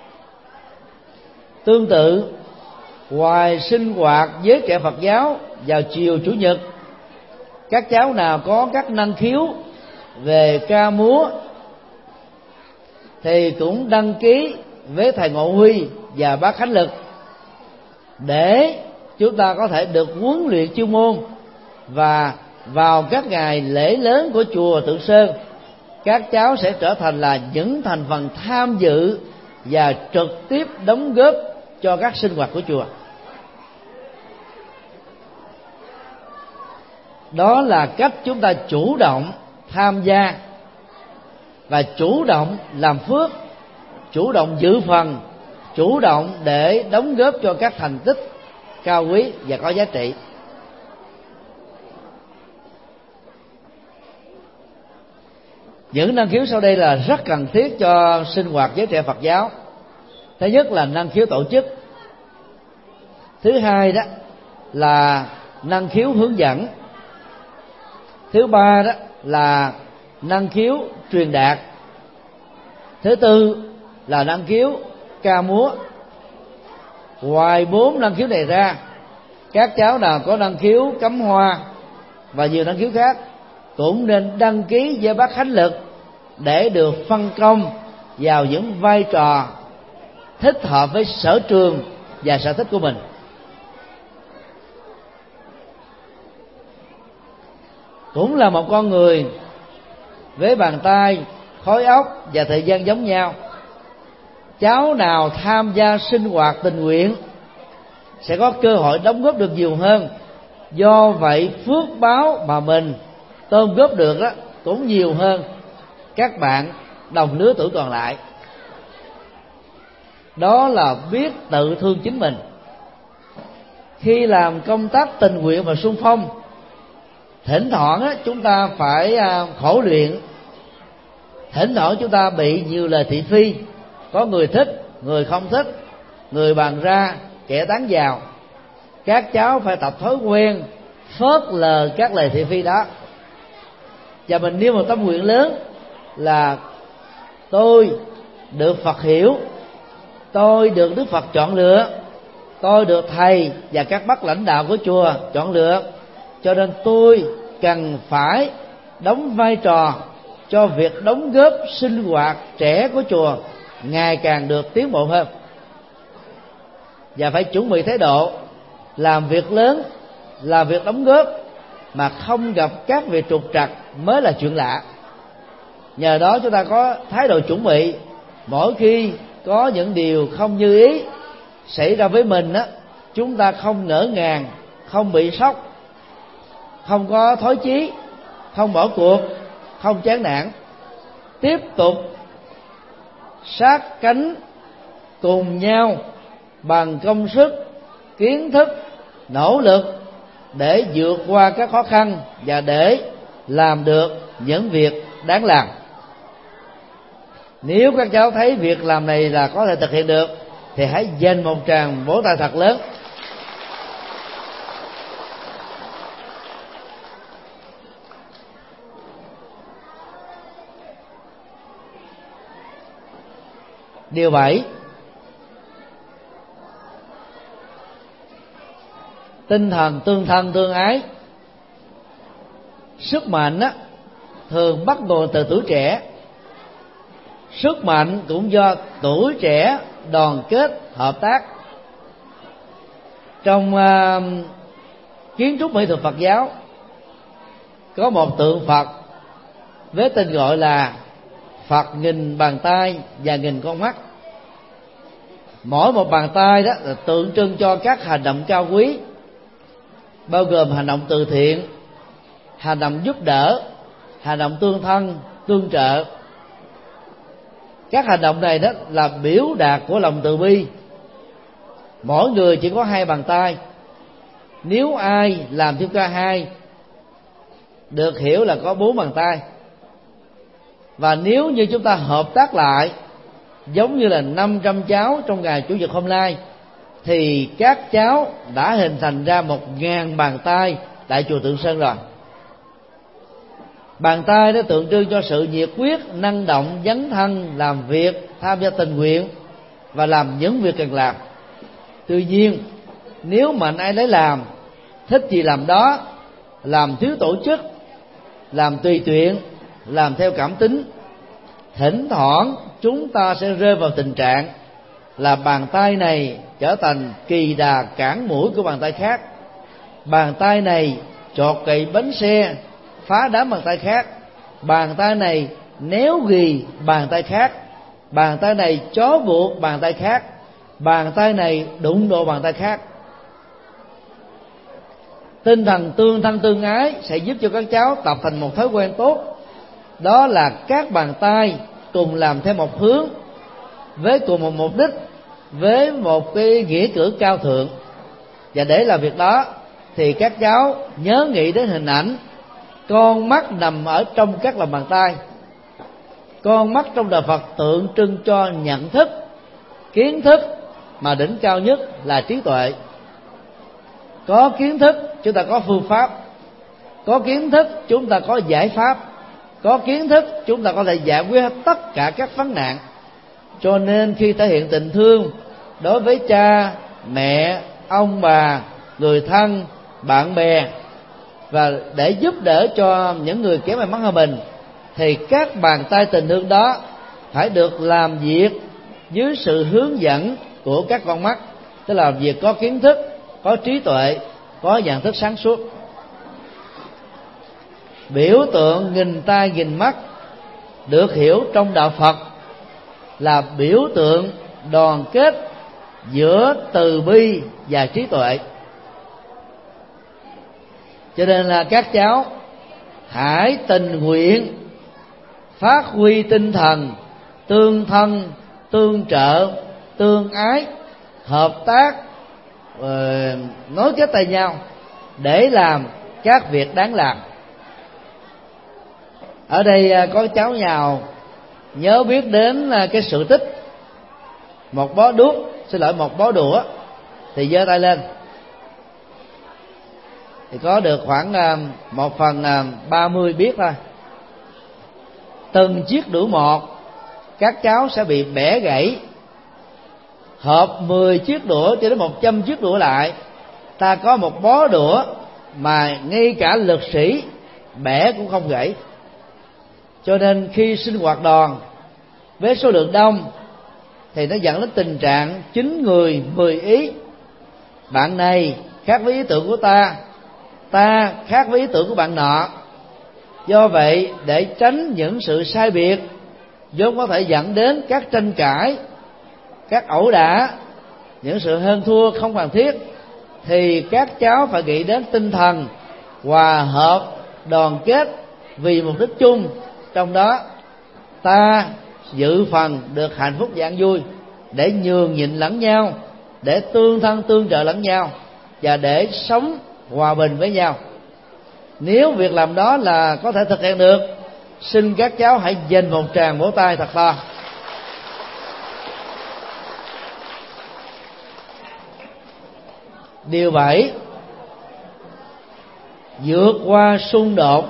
Tương tự, ngoài sinh hoạt với trẻ Phật giáo vào chiều Chủ nhật, các cháu nào có các năng khiếu về ca múa thì cũng đăng ký với thầy Ngộ Huy và bác Khánh Lực để chúng ta có thể được huấn luyện chuyên môn. Và vào các ngày lễ lớn của chùa Tượng Sơn, các cháu sẽ trở thành là những thành phần tham dự và trực tiếp đóng góp cho các sinh hoạt của chùa. Đó là cách chúng ta chủ động tham gia và chủ động làm phước, chủ động giữ phần, chủ động để đóng góp cho các thành tích cao quý và có giá trị. Những năng khiếu sau đây là rất cần thiết cho sinh hoạt giới trẻ Phật giáo. Thứ nhất là năng khiếu tổ chức. Thứ hai đó là năng khiếu hướng dẫn. Thứ ba đó là năng khiếu truyền đạt. Thứ tư là năng khiếu ca múa. Ngoài 4 năng khiếu này ra, các cháu nào có năng khiếu cắm hoa và nhiều năng khiếu khác cũng nên đăng ký với bác Khánh Lực để được phân công vào những vai trò thích hợp với sở trường và sở thích của mình. Cũng là một con người với bàn tay, khối óc và thời gian giống nhau, cháu nào tham gia sinh hoạt tình nguyện sẽ có cơ hội đóng góp được nhiều hơn. Do vậy phước báo mà mình tôm góp được đó cũng nhiều hơn các bạn đồng lứa tuổi còn lại. Đó là biết tự thương chính mình. Khi làm công tác tình nguyện và xung phong, thỉnh thoảng chúng ta phải khổ luyện, thỉnh thoảng chúng ta bị nhiều lời thị phi, có người thích, người không thích, người bàn ra, kẻ tán vào. Các cháu phải tập thói quen phớt lờ các lời thị phi đó, và mình nêu một tâm nguyện lớn là tôi được Phật hiểu, tôi được Đức Phật chọn lựa, tôi được thầy và các bác lãnh đạo của chùa chọn lựa, cho nên tôi cần phải đóng vai trò cho việc đóng góp sinh hoạt trẻ của chùa ngày càng được tiến bộ hơn. Và phải chuẩn bị thái độ làm việc lớn làm việc đóng góp mà không gặp các việc trục trặc mới là chuyện lạ. Nhờ đó chúng ta có thái độ chuẩn bị, mỗi khi có những điều không như ý xảy ra với mình á, chúng ta không ngỡ ngàng, không bị sốc, không có thối chí, không bỏ cuộc, không chán nản, tiếp tục sát cánh cùng nhau bằng công sức, kiến thức, nỗ lực để vượt qua các khó khăn và để làm được những việc đáng làm. Nếu các cháu thấy việc làm này là có thể thực hiện được thì hãy dành một tràng vỗ tay thật lớn. Điều 7, tinh thần tương thân tương ái. Sức mạnh á, thường bắt nguồn từ tuổi trẻ. Sức mạnh cũng do tuổi trẻ đoàn kết hợp tác. Trong kiến trúc mỹ thuật Phật giáo có một tượng Phật với tên gọi là Phật nghìn bàn tay và nghìn con mắt. Mỗi một bàn tay đó là tượng trưng cho các hành động cao quý, bao gồm hành động từ thiện, hành động giúp đỡ, hành động tương thân, tương trợ. Các hành động này đó là biểu đạt của lòng từ bi. Mỗi người chỉ có 2 bàn tay, nếu ai làm thêm cả 2 được hiểu là có 4 bàn tay. Và nếu như chúng ta hợp tác lại giống như là 500 cháu trong ngày Chủ nhật hôm nay, thì các cháu đã hình thành ra 1000 bàn tay tại chùa Tượng Sơn rồi. Bàn tay đó tượng trưng cho sự nhiệt huyết, năng động, dấn thân, làm việc, tham gia tình nguyện và làm những việc cần làm. Tuy nhiên, nếu mạnh ai lấy làm, thích gì làm đó, làm thiếu tổ chức, làm tùy tiện, làm theo cảm tính, thỉnh thoảng chúng ta sẽ rơi vào tình trạng là bàn tay này trở thành kỳ đà cản mũi của bàn tay khác. Bàn tay này chọt cậy bánh xe, phá đám bàn tay khác. Bàn tay này néo ghì bàn tay khác. Bàn tay này chó buộc bàn tay khác. Bàn tay này đụng độ bàn tay khác. Tinh thần tương thân tương ái sẽ giúp cho các cháu tập thành một thói quen tốt. Đó là các bàn tay cùng làm theo một hướng, với cùng một mục đích, với một cái nghĩa cử cao thượng. Và để làm việc đó thì các cháu nhớ nghĩ đến hình ảnh con mắt nằm ở trong các lòng bàn tay. Con mắt trong đạo Phật tượng trưng cho nhận thức, kiến thức, mà đỉnh cao nhất là trí tuệ. Có kiến thức chúng ta có phương pháp, có kiến thức chúng ta có giải pháp, có kiến thức chúng ta có thể giải quyết tất cả các vấn nạn. Cho nên khi thể hiện tình thương đối với cha, mẹ, ông bà, người thân, bạn bè, và để giúp đỡ cho những người kém may mắn hơn mình, thì các bàn tay tình thương đó phải được làm việc dưới sự hướng dẫn của các con mắt, tức là việc có kiến thức, có trí tuệ, có nhận thức sáng suốt. Biểu tượng nghìn tay nghìn mắt được hiểu trong đạo Phật là biểu tượng đoàn kết giữa từ bi và trí tuệ. Cho nên là các cháu hãy tình nguyện phát huy tinh thần tương thân, tương trợ, tương ái, hợp tác, nối kết tay nhau để làm các việc đáng làm. Ở đây có cháu nhào nhớ biết đến cái sự tích một bó đuốc, một bó đũa, thì giơ tay lên. Thì có được khoảng 1/30 biết thôi. Từng chiếc đũa một các cháu sẽ bị bẻ gãy. Hợp 10 chiếc đũa cho đến 100 chiếc đũa lại, ta có một bó đũa mà ngay cả lực sĩ bẻ cũng không gãy. Cho nên khi sinh hoạt đoàn với số lượng đông thì nó dẫn đến tình trạng 9 người 10 ý. Bạn này khác với ý tưởng của ta, ta khác với ý tưởng của bạn nọ. Do vậy, để tránh những sự sai biệt vốn có thể dẫn đến các tranh cãi, các ẩu đả, những sự hơn thua không cần thiết, thì các cháu phải nghĩ đến tinh thần hòa hợp, đoàn kết vì mục đích chung. Trong đó ta dự phần được hạnh phúc và an vui, để nhường nhịn lẫn nhau, để tương thân tương trợ lẫn nhau, và để sống hòa bình với nhau. Nếu việc làm đó là có thể thực hiện được, xin các cháu hãy dành một tràng vỗ tay thật to. Điều 7, vượt qua xung đột.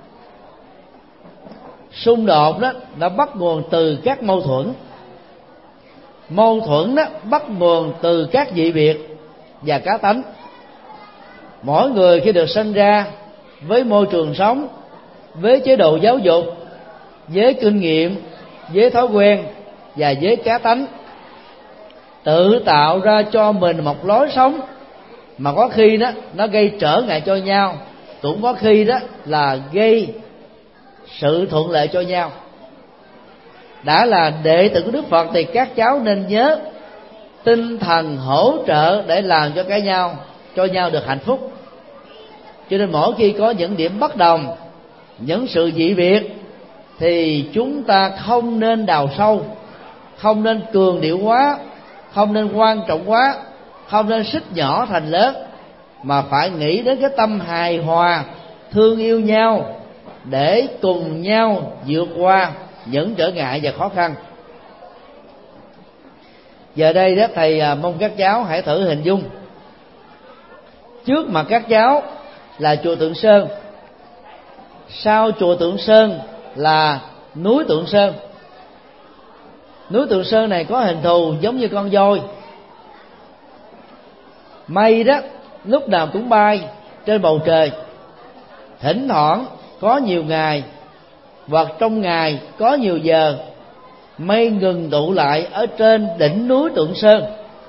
Xung đột đó đã bắt nguồn từ các mâu thuẫn. Mâu thuẫn đó bắt nguồn từ các dị biệt và cá tánh. Mỗi người khi được sinh ra với môi trường sống, với chế độ giáo dục, với kinh nghiệm, với thói quen và với cá tánh, tự tạo ra cho mình một lối sống mà có khi đó nó gây trở ngại cho nhau, cũng có khi đó là gây sự thuận lợi cho nhau. Đã là đệ tử của Đức Phật thì các cháu nên nhớ tinh thần hỗ trợ để làm cho nhau được hạnh phúc. Cho nên mỗi khi có những điểm bất đồng, những sự dị biệt, thì chúng ta không nên đào sâu, không nên cường điệu quá, không nên quan trọng quá, không nên xích nhỏ thành lớn, mà phải nghĩ đến cái tâm hài hòa, thương yêu nhau để cùng nhau vượt qua những trở ngại và khó khăn. Giờ đây đó, thầy mong các cháu hãy thử hình dung trước mặt các cháu là chùa Tượng Sơn, sau chùa Tượng Sơn là núi Tượng Sơn. Núi Tượng Sơn này có hình thù giống như con voi. Mây đó lúc nào cũng bay trên bầu trời. Thỉnh thoảng có nhiều ngày, hoặc trong ngày có nhiều giờ, mây ngừng tụ lại ở trên đỉnh núi Tượng Sơn.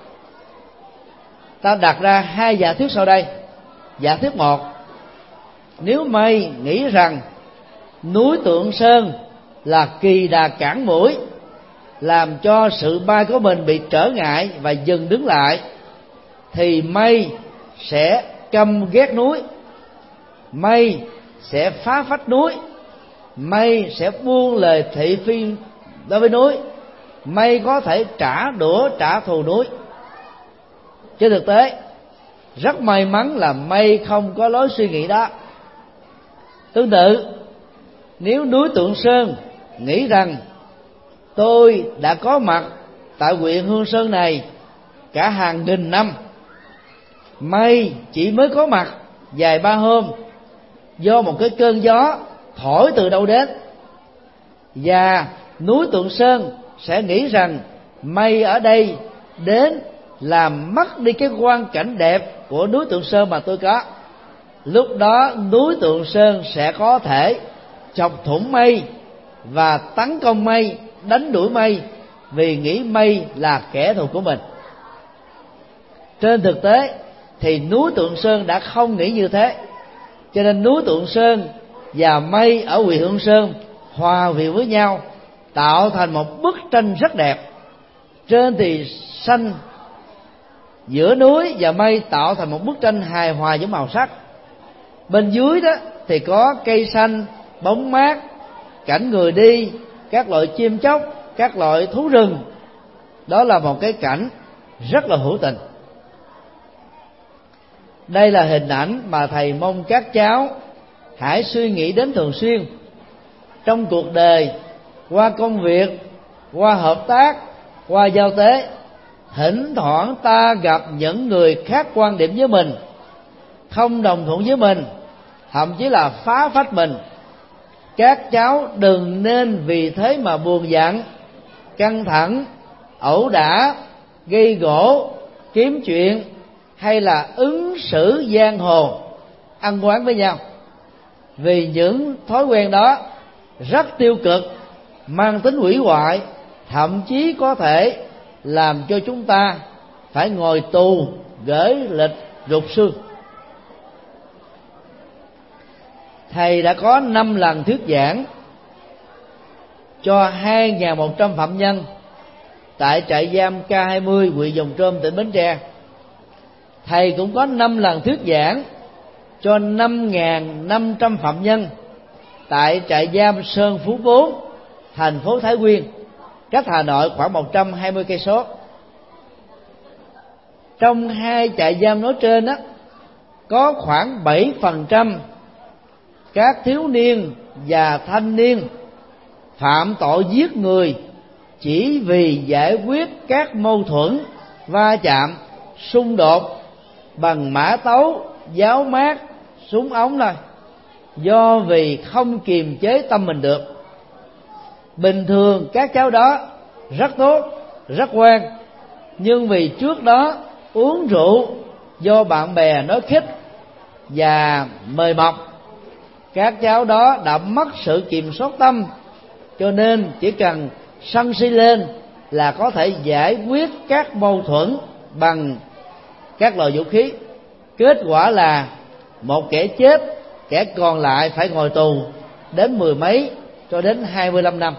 Ta đặt ra hai giả thuyết sau đây. Giả thuyết 1, nếu mây nghĩ rằng núi Tượng Sơn là kỳ đà cản mũi, làm cho sự bay của mình bị trở ngại và dừng đứng lại, thì mây sẽ căm ghét núi, mây sẽ phá phách núi, mây sẽ buông lời thị phi đối với núi, mây có thể trả đũa trả thù núi. Trên thực tế, rất may mắn là mây không có lối suy nghĩ đó. Tương tự, nếu núi Tượng Sơn nghĩ rằng tôi đã có mặt tại huyện Hương Sơn này cả hàng nghìn năm, mây chỉ mới có mặt vài ba hôm do một cái cơn gió thổi từ đâu đến, và núi Tượng Sơn sẽ nghĩ rằng mây ở đây đến làm mất đi cái quang cảnh đẹp của núi Tượng Sơn mà tôi có. Lúc đó núi Tượng Sơn sẽ có thể chọc thủng mây và tấn công mây, đánh đuổi mây, vì nghĩ mây là kẻ thù của mình. Trên thực tế thì núi Tượng Sơn đã không nghĩ như thế, cho nên núi Tượng Sơn và mây ở huyện Hương Sơn hòa quyện với nhau, tạo thành một bức tranh rất đẹp. Trên thì xanh, giữa núi và mây tạo thành một bức tranh hài hòa với màu sắc. Bên dưới đó thì có cây xanh, bóng mát, cảnh người đi, các loại chim chóc, các loại thú rừng. Đó là một cái cảnh rất là hữu tình. Đây là hình ảnh mà thầy mong các cháu hãy suy nghĩ đến thường xuyên trong cuộc đời, qua công việc, qua hợp tác, qua giao tế. Thỉnh thoảng ta gặp những người khác quan điểm với mình, không đồng thuận với mình, thậm chí là phá phách mình. Các cháu đừng nên vì thế mà buồn giận, căng thẳng, ẩu đả, gây gổ, kiếm chuyện, hay là ứng xử giang hồ, ăn oán với nhau. Vì những thói quen đó rất tiêu cực, mang tính hủy hoại, thậm chí có thể làm cho chúng ta phải ngồi tù, gửi lịch rục xương. thầy đã có 5 lần thuyết giảng cho 2.100 phạm nhân tại trại giam K20 huyện Giồng Trôm, tỉnh Bến Tre. Thầy cũng có 5 lần thuyết giảng cho 5.500 phạm nhân tại trại giam Sơn Phú 4, thành phố Thái Nguyên, cách Hà Nội khoảng 120 cây số. Trong 2 trại giam nói trên á, có khoảng 7% các thiếu niên và thanh niên phạm tội giết người chỉ vì giải quyết các mâu thuẫn, va chạm, xung đột bằng mã tấu, giáo mát, súng ống thôi, do vì không kiềm chế tâm mình được. Bình thường các cháu đó rất tốt, rất ngoan, nhưng vì trước đó uống rượu do bạn bè nói khích và mời mọc, các cháu đó đã mất sự kiểm soát tâm, cho nên chỉ cần sân si lên là có thể giải quyết các mâu thuẫn bằng các loại vũ khí. Kết quả là một kẻ chết, kẻ còn lại phải ngồi tù đến 10 mấy cho đến 25 năm.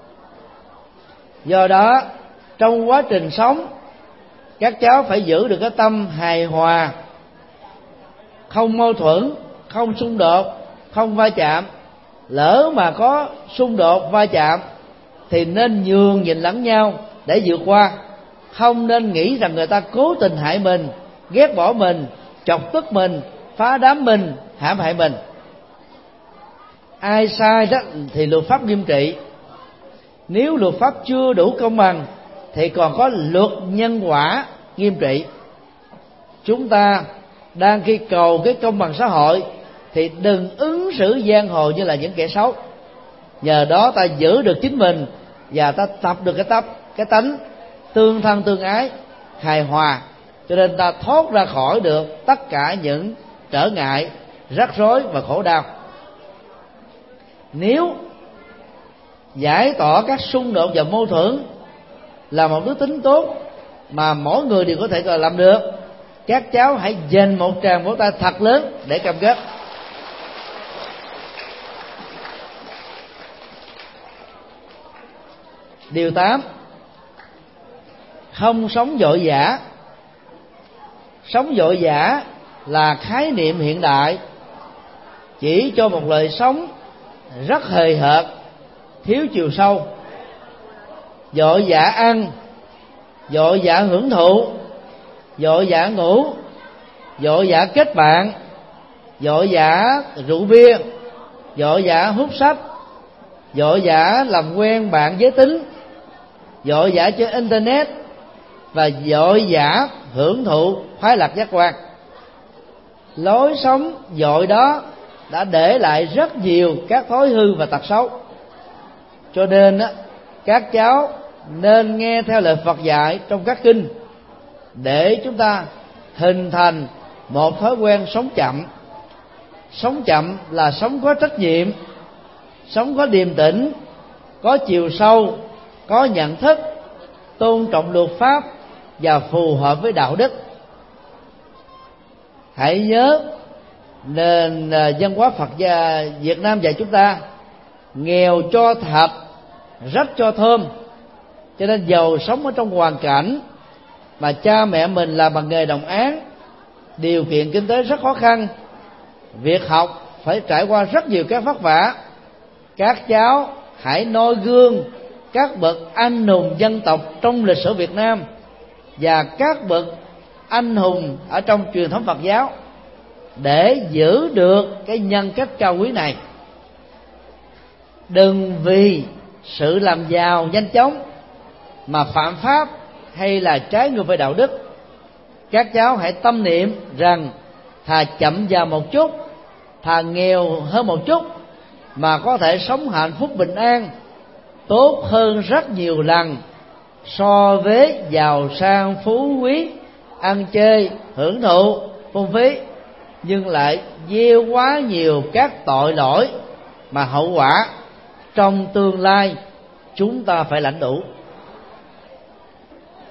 Do đó trong quá trình sống, các cháu phải giữ được cái tâm hài hòa, không mâu thuẫn, không xung đột, không va chạm. Lỡ mà có xung đột va chạm thì nên nhường nhịn lẫn nhau để vượt qua, không nên nghĩ rằng người ta cố tình hại mình, ghét bỏ mình, chọc tức mình, phá đám mình, hãm hại mình. Ai sai đó thì luật pháp nghiêm trị. Nếu luật pháp chưa đủ công bằng thì còn có luật nhân quả nghiêm trị. Chúng ta đang khi cầu cái công bằng xã hội thì đừng ứng xử giang hồ như là những kẻ xấu. Nhờ đó ta giữ được chính mình và ta tập được cái tánh tương thân tương ái, hài hòa, cho nên ta thoát ra khỏi được tất cả những trở ngại, rắc rối và khổ đau. Nếu giải tỏa các xung đột và mâu thuẫn là một đức tính tốt mà mỗi người đều có thể làm được, các cháu hãy dành một tràng vỗ tay thật lớn để cam kết. Điều 8. Không sống vội vã. Sống vội vã là khái niệm hiện đại chỉ cho một loại sống rất hời hợt, thiếu chiều sâu. Vội vã ăn, vội vã hưởng thụ, vội vã ngủ, vội vã kết bạn, vội vã rượu bia, vội vã hút sách, vội vã làm quen bạn giới tính, vội vã trên internet và vội vã hưởng thụ khoái lạc giác quan. Lối sống vội đó đã để lại rất nhiều các thói hư và tật xấu. Cho nên các cháu nên nghe theo lời Phật dạy trong các kinh để chúng ta hình thành một thói quen sống chậm. Sống chậm là sống có trách nhiệm, sống có điềm tĩnh, có chiều sâu, có nhận thức, tôn trọng luật pháp và phù hợp với đạo đức. Hãy nhớ, nền văn hóa Phật gia Việt Nam dạy chúng ta nghèo cho thạch, rách cho thơm. Cho nên giàu sống ở trong hoàn cảnh mà cha mẹ mình làm bằng nghề đồng áng, điều kiện kinh tế rất khó khăn, việc học phải trải qua rất nhiều cái vất vả. Các cháu hãy noi gương các bậc anh hùng dân tộc trong lịch sử Việt Nam và các bậc anh hùng ở trong truyền thống Phật giáo để giữ được cái nhân cách cao quý này. Đừng vì sự làm giàu nhanh chóng mà phạm pháp hay là trái ngược với đạo đức. Các cháu hãy tâm niệm rằng thà chậm giàu một chút, thà nghèo hơn một chút mà có thể sống hạnh phúc bình an, tốt hơn rất nhiều lần so với giàu sang phú quý, ăn chơi hưởng thụ phung phí, nhưng lại gieo quá nhiều các tội lỗi mà hậu quả trong tương lai chúng ta phải lãnh đủ.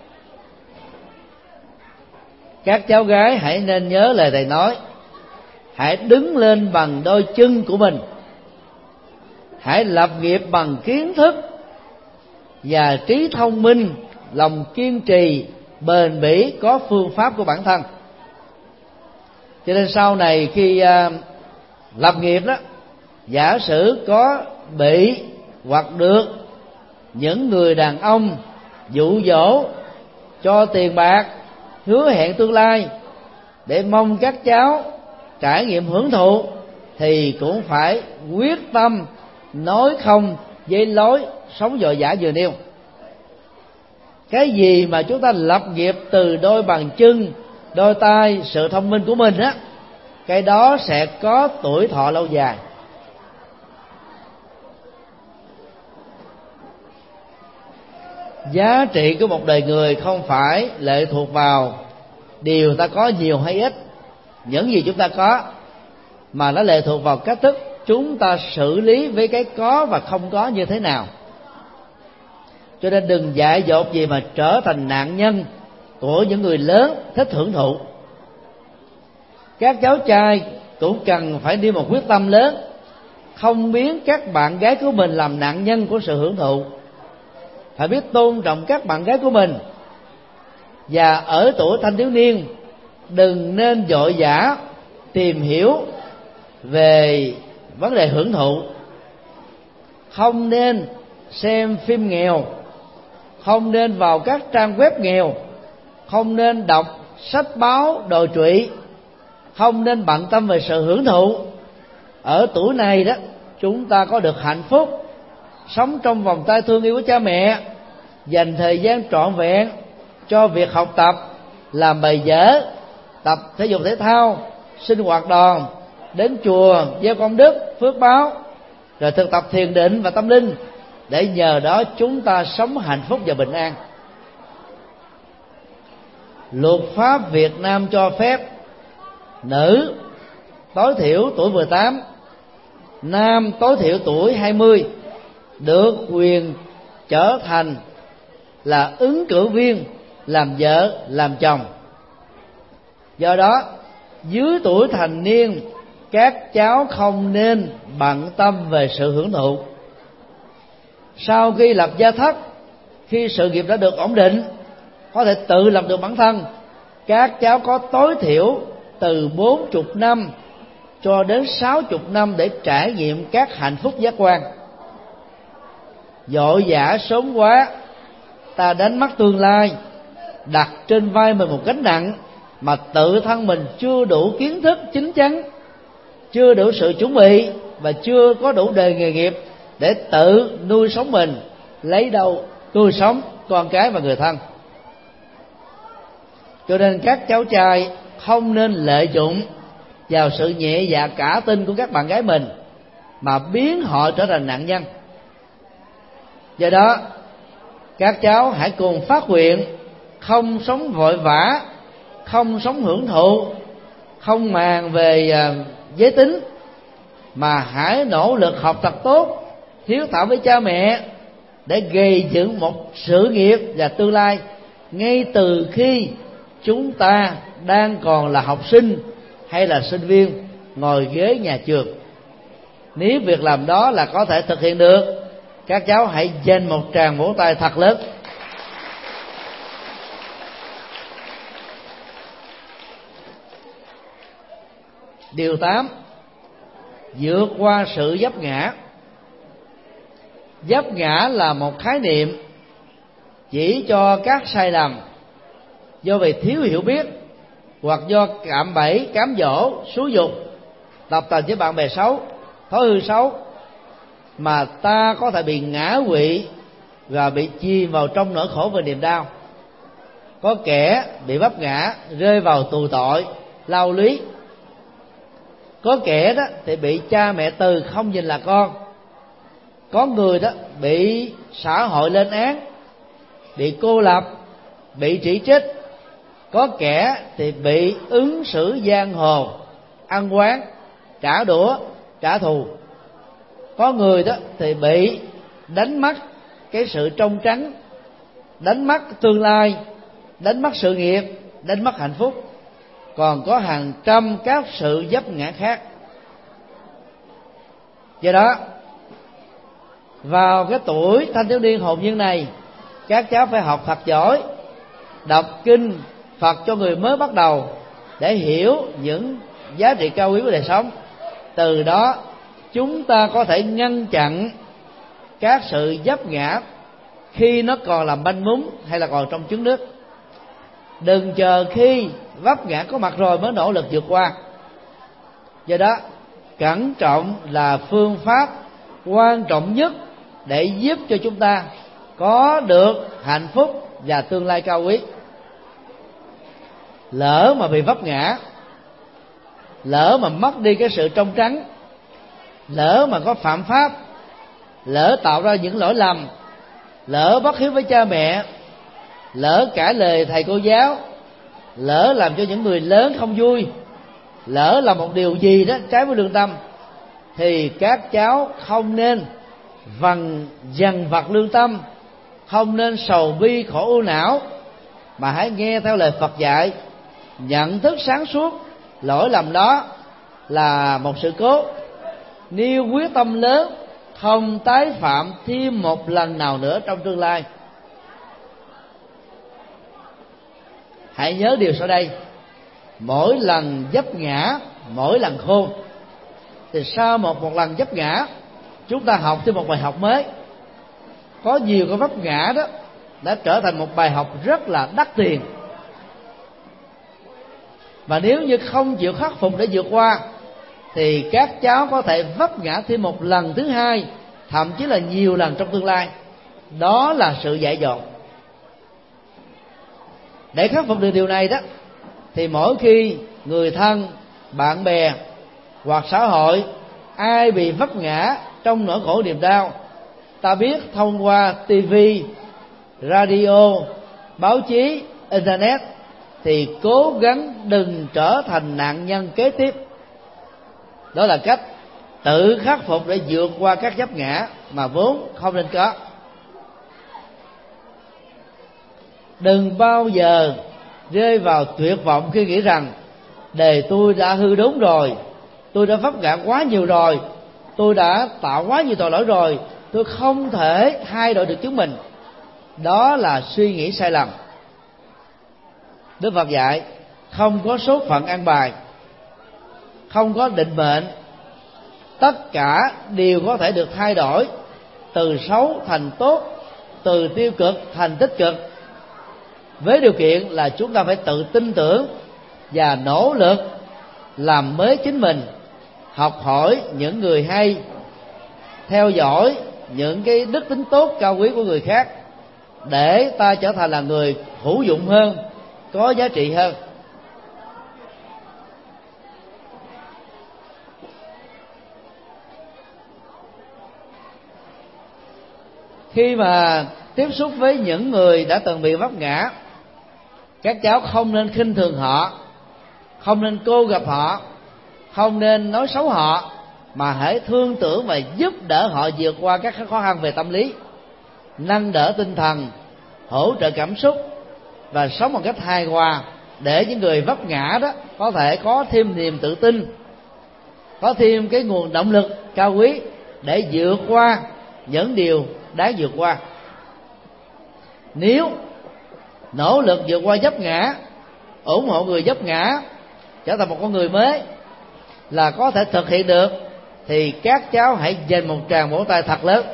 Các cháu gái hãy nên nhớ lời thầy nói: hãy đứng lên bằng đôi chân của mình, hãy lập nghiệp bằng kiến thức và trí thông minh, lòng kiên trì, bền bỉ, có phương pháp của bản thân. Cho nên sau này khi lập nghiệp đó, giả sử có bị hoặc được những người đàn ông dụ dỗ cho tiền bạc, hứa hẹn tương lai để mong các cháu trải nghiệm hưởng thụ, thì cũng phải quyết tâm nói không với lối sống dội dã vừa nêu. Cái gì mà chúng ta lập nghiệp từ đôi bàn chân, đôi tay, sự thông minh của mình á, cái đó sẽ có tuổi thọ lâu dài. Giá trị của một đời người không phải lệ thuộc vào điều ta có nhiều hay ít, những gì chúng ta có, mà nó lệ thuộc vào cách thức chúng ta xử lý với cái có và không có như thế nào. Cho nên đừng dại dột gì mà trở thành nạn nhân của những người lớn thích hưởng thụ. Các cháu trai cũng cần phải đi một quyết tâm lớn, không biến các bạn gái của mình làm nạn nhân của sự hưởng thụ. Phải biết tôn trọng các bạn gái của mình, và ở tuổi thanh thiếu niên đừng nên vội vã tìm hiểu về vấn đề hưởng thụ. Không nên xem phim nghèo, không nên vào các trang web nghèo, không nên đọc sách báo đồi trụy, không nên bận tâm về sự hưởng thụ. Ở tuổi này đó, chúng ta có được hạnh phúc, sống trong vòng tay thương yêu của cha mẹ, dành thời gian trọn vẹn cho việc học tập, làm bài vở, tập thể dục thể thao, sinh hoạt đoàn, đến chùa gieo công đức phước báo, rồi thực tập thiền định và tâm linh, để nhờ đó chúng ta sống hạnh phúc và bình an. Luật pháp Việt Nam cho phép nữ tối thiểu tuổi 18, nam tối thiểu tuổi 20 được quyền trở thành là ứng cử viên làm vợ làm chồng. Do đó dưới tuổi thành niên, các cháu không nên bận tâm về sự hưởng thụ. Sau khi lập gia thất, khi sự nghiệp đã được ổn định, có thể tự lập được bản thân, các cháu có tối thiểu từ 40 năm cho đến 60 năm để trải nghiệm các hạnh phúc giác quan. Vội vã sớm quá, ta đánh mất tương lai, đặt trên vai mình một gánh nặng mà tự thân mình chưa đủ kiến thức chín chắn, chưa đủ sự chuẩn bị và chưa có đủ đời nghề nghiệp để tự nuôi sống mình, lấy đâu nuôi sống con cái và người thân. Cho nên các cháu trai không nên lợi dụng vào sự nhẹ dạ cả tin của các bạn gái mình mà biến họ trở thành nạn nhân. Do đó các cháu hãy cùng phát nguyện không sống vội vã, không sống hưởng thụ, không màng về giới tính, mà hãy nỗ lực học tập tốt, hiếu thảo với cha mẹ để gây dựng một sự nghiệp và tương lai ngay từ khi chúng ta đang còn là học sinh hay là sinh viên ngồi ghế nhà trường. Nếu việc làm đó là có thể thực hiện được, các cháu hãy dành một tràng vỗ tay thật lớn. Điều 8. Vượt qua sự vấp ngã. Vấp ngã là một khái niệm chỉ cho các sai lầm do vì thiếu hiểu biết hoặc do cạm bẫy, cám dỗ, xúi dục, tập tành với bạn bè xấu, thói hư xấu, mà ta có thể bị ngã quỵ và bị chìm vào trong nỗi khổ và niềm đau. Có kẻ bị vấp ngã rơi vào tù tội, lao lý. Có kẻ đó thì bị cha mẹ từ không nhìn là con. Có người đó bị xã hội lên án, bị cô lập, bị chỉ trích. Có kẻ thì bị ứng xử giang hồ, ăn quán, trả đũa, trả thù. Có người đó thì bị đánh mất cái sự trong trắng, đánh mất tương lai, đánh mất sự nghiệp, đánh mất hạnh phúc. còn có hàng trăm các sự vấp ngã khác. Do đó, vào cái tuổi thanh thiếu niên hồn nhiên này, các cháu phải học thật giỏi, đọc kinh Phật cho người mới bắt đầu để hiểu những giá trị cao quý của đời sống. Từ đó chúng ta có thể ngăn chặn các sự vấp ngã khi nó còn là manh mún hay là còn trong trứng nước. Đừng chờ khi vấp ngã có mặt rồi mới nỗ lực vượt qua. Do đó, cẩn trọng là phương pháp quan trọng nhất để giúp cho chúng ta có được hạnh phúc và tương lai cao quý. Lỡ mà bị vấp ngã, lỡ mà mất đi cái sự trong trắng, lỡ mà có phạm pháp, lỡ tạo ra những lỗi lầm, lỡ bất hiếu với cha mẹ, lỡ cãi lời thầy cô giáo, lỡ làm cho những người lớn không vui, lỡ làm một điều gì đó trái với lương tâm, thì các cháu không nên dằn vặt lương tâm, không nên sầu bi khổ ưu não, mà hãy nghe theo lời Phật dạy, nhận thức sáng suốt lỗi lầm đó là một sự cố, nêu quyết tâm lớn không tái phạm thêm một lần nào nữa trong tương lai. Hãy nhớ điều sau đây: mỗi lần vấp ngã, mỗi lần khôn. Thì sau một lần vấp ngã, chúng ta học thêm một bài học mới. Có nhiều cái vấp ngã đó đã trở thành một bài học rất là đắt tiền, và nếu như không chịu khắc phục để vượt qua, thì các cháu có thể vấp ngã thêm một lần thứ hai, thậm chí là nhiều lần trong tương lai. Đó là sự dạy dỗ. Để khắc phục được điều này đó, thì mỗi khi người thân, bạn bè hoặc xã hội ai bị vấp ngã trong nỗi khổ niềm đau, ta biết thông qua TV, radio, báo chí, internet, thì cố gắng đừng trở thành nạn nhân kế tiếp. Đó là cách tự khắc phục để vượt qua các vấp ngã mà vốn không nên có. Đừng bao giờ rơi vào tuyệt vọng khi nghĩ rằng đời tôi đã hư đốn rồi, tôi đã vấp ngã quá nhiều rồi, tôi đã tạo quá nhiều tội lỗi rồi, tôi không thể thay đổi được chúng mình. Đó là suy nghĩ sai lầm. Đức Phật dạy không có số phận an bài, không có định mệnh, tất cả đều có thể được thay đổi, từ xấu thành tốt, từ tiêu cực thành tích cực, với điều kiện là chúng ta phải tự tin tưởng và nỗ lực làm mới chính mình, học hỏi những người hay, theo dõi những cái đức tính tốt cao quý của người khác, để ta trở thành là người hữu dụng hơn, có giá trị hơn. Khi mà tiếp xúc với những người đã từng bị vấp ngã, các cháu không nên khinh thường họ, không nên cô gặp họ, không nên nói xấu họ, mà hãy thương tưởng và giúp đỡ họ vượt qua các khó khăn về tâm lý, nâng đỡ tinh thần, hỗ trợ cảm xúc và sống một cách hài hòa, để những người vấp ngã đó có thể có thêm niềm tự tin, có thêm cái nguồn động lực cao quý để vượt qua những điều đáng vượt qua. Nếu nỗ lực vượt qua vấp ngã, ủng hộ người vấp ngã trở thành một con người mới là có thể thực hiện được, thì các cháu hãy dành một tràng vỗ tay thật lớn.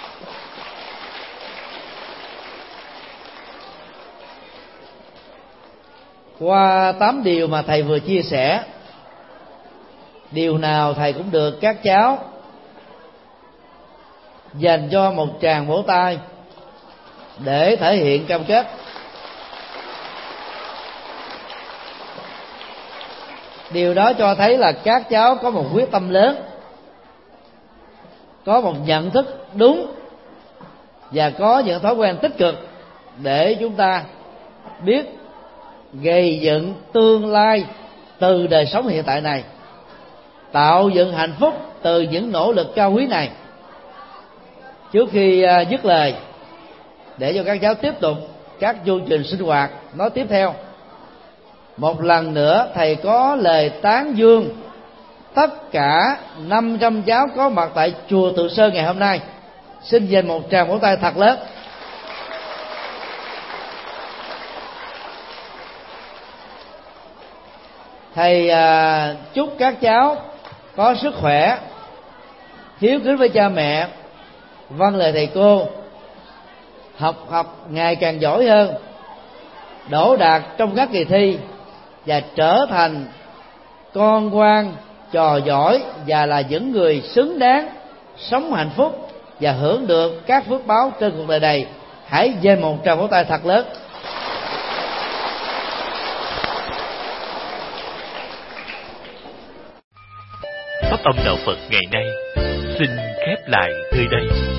Qua 8 điều mà thầy vừa chia sẻ, điều nào thầy cũng được các cháu dành cho một tràng vỗ tay để thể hiện cam kết. Điều đó cho thấy là các cháu có một quyết tâm lớn, có một nhận thức đúng và có những thói quen tích cực để chúng ta biết gây dựng tương lai từ đời sống hiện tại này, tạo dựng hạnh phúc từ những nỗ lực cao quý này. Trước khi dứt lời, để cho các cháu tiếp tục các chương trình sinh hoạt nói tiếp theo, một lần nữa thầy có lời tán dương tất cả 500 cháu có mặt tại chùa Từ Sơn ngày hôm nay. Xin dành một tràng vỗ tay thật lớn. Thầy chúc các cháu có sức khỏe, hiếu kính với cha mẹ, vâng lời thầy cô, học ngày càng giỏi hơn, đỗ đạt trong các kỳ thi và trở thành con ngoan, trò giỏi và là những người xứng đáng sống hạnh phúc và hưởng được các phước báo trên cuộc đời này. Hãy dành một tràng vỗ tay thật lớn. Pháp âm đạo Phật ngày nay xin khép lại nơi đây.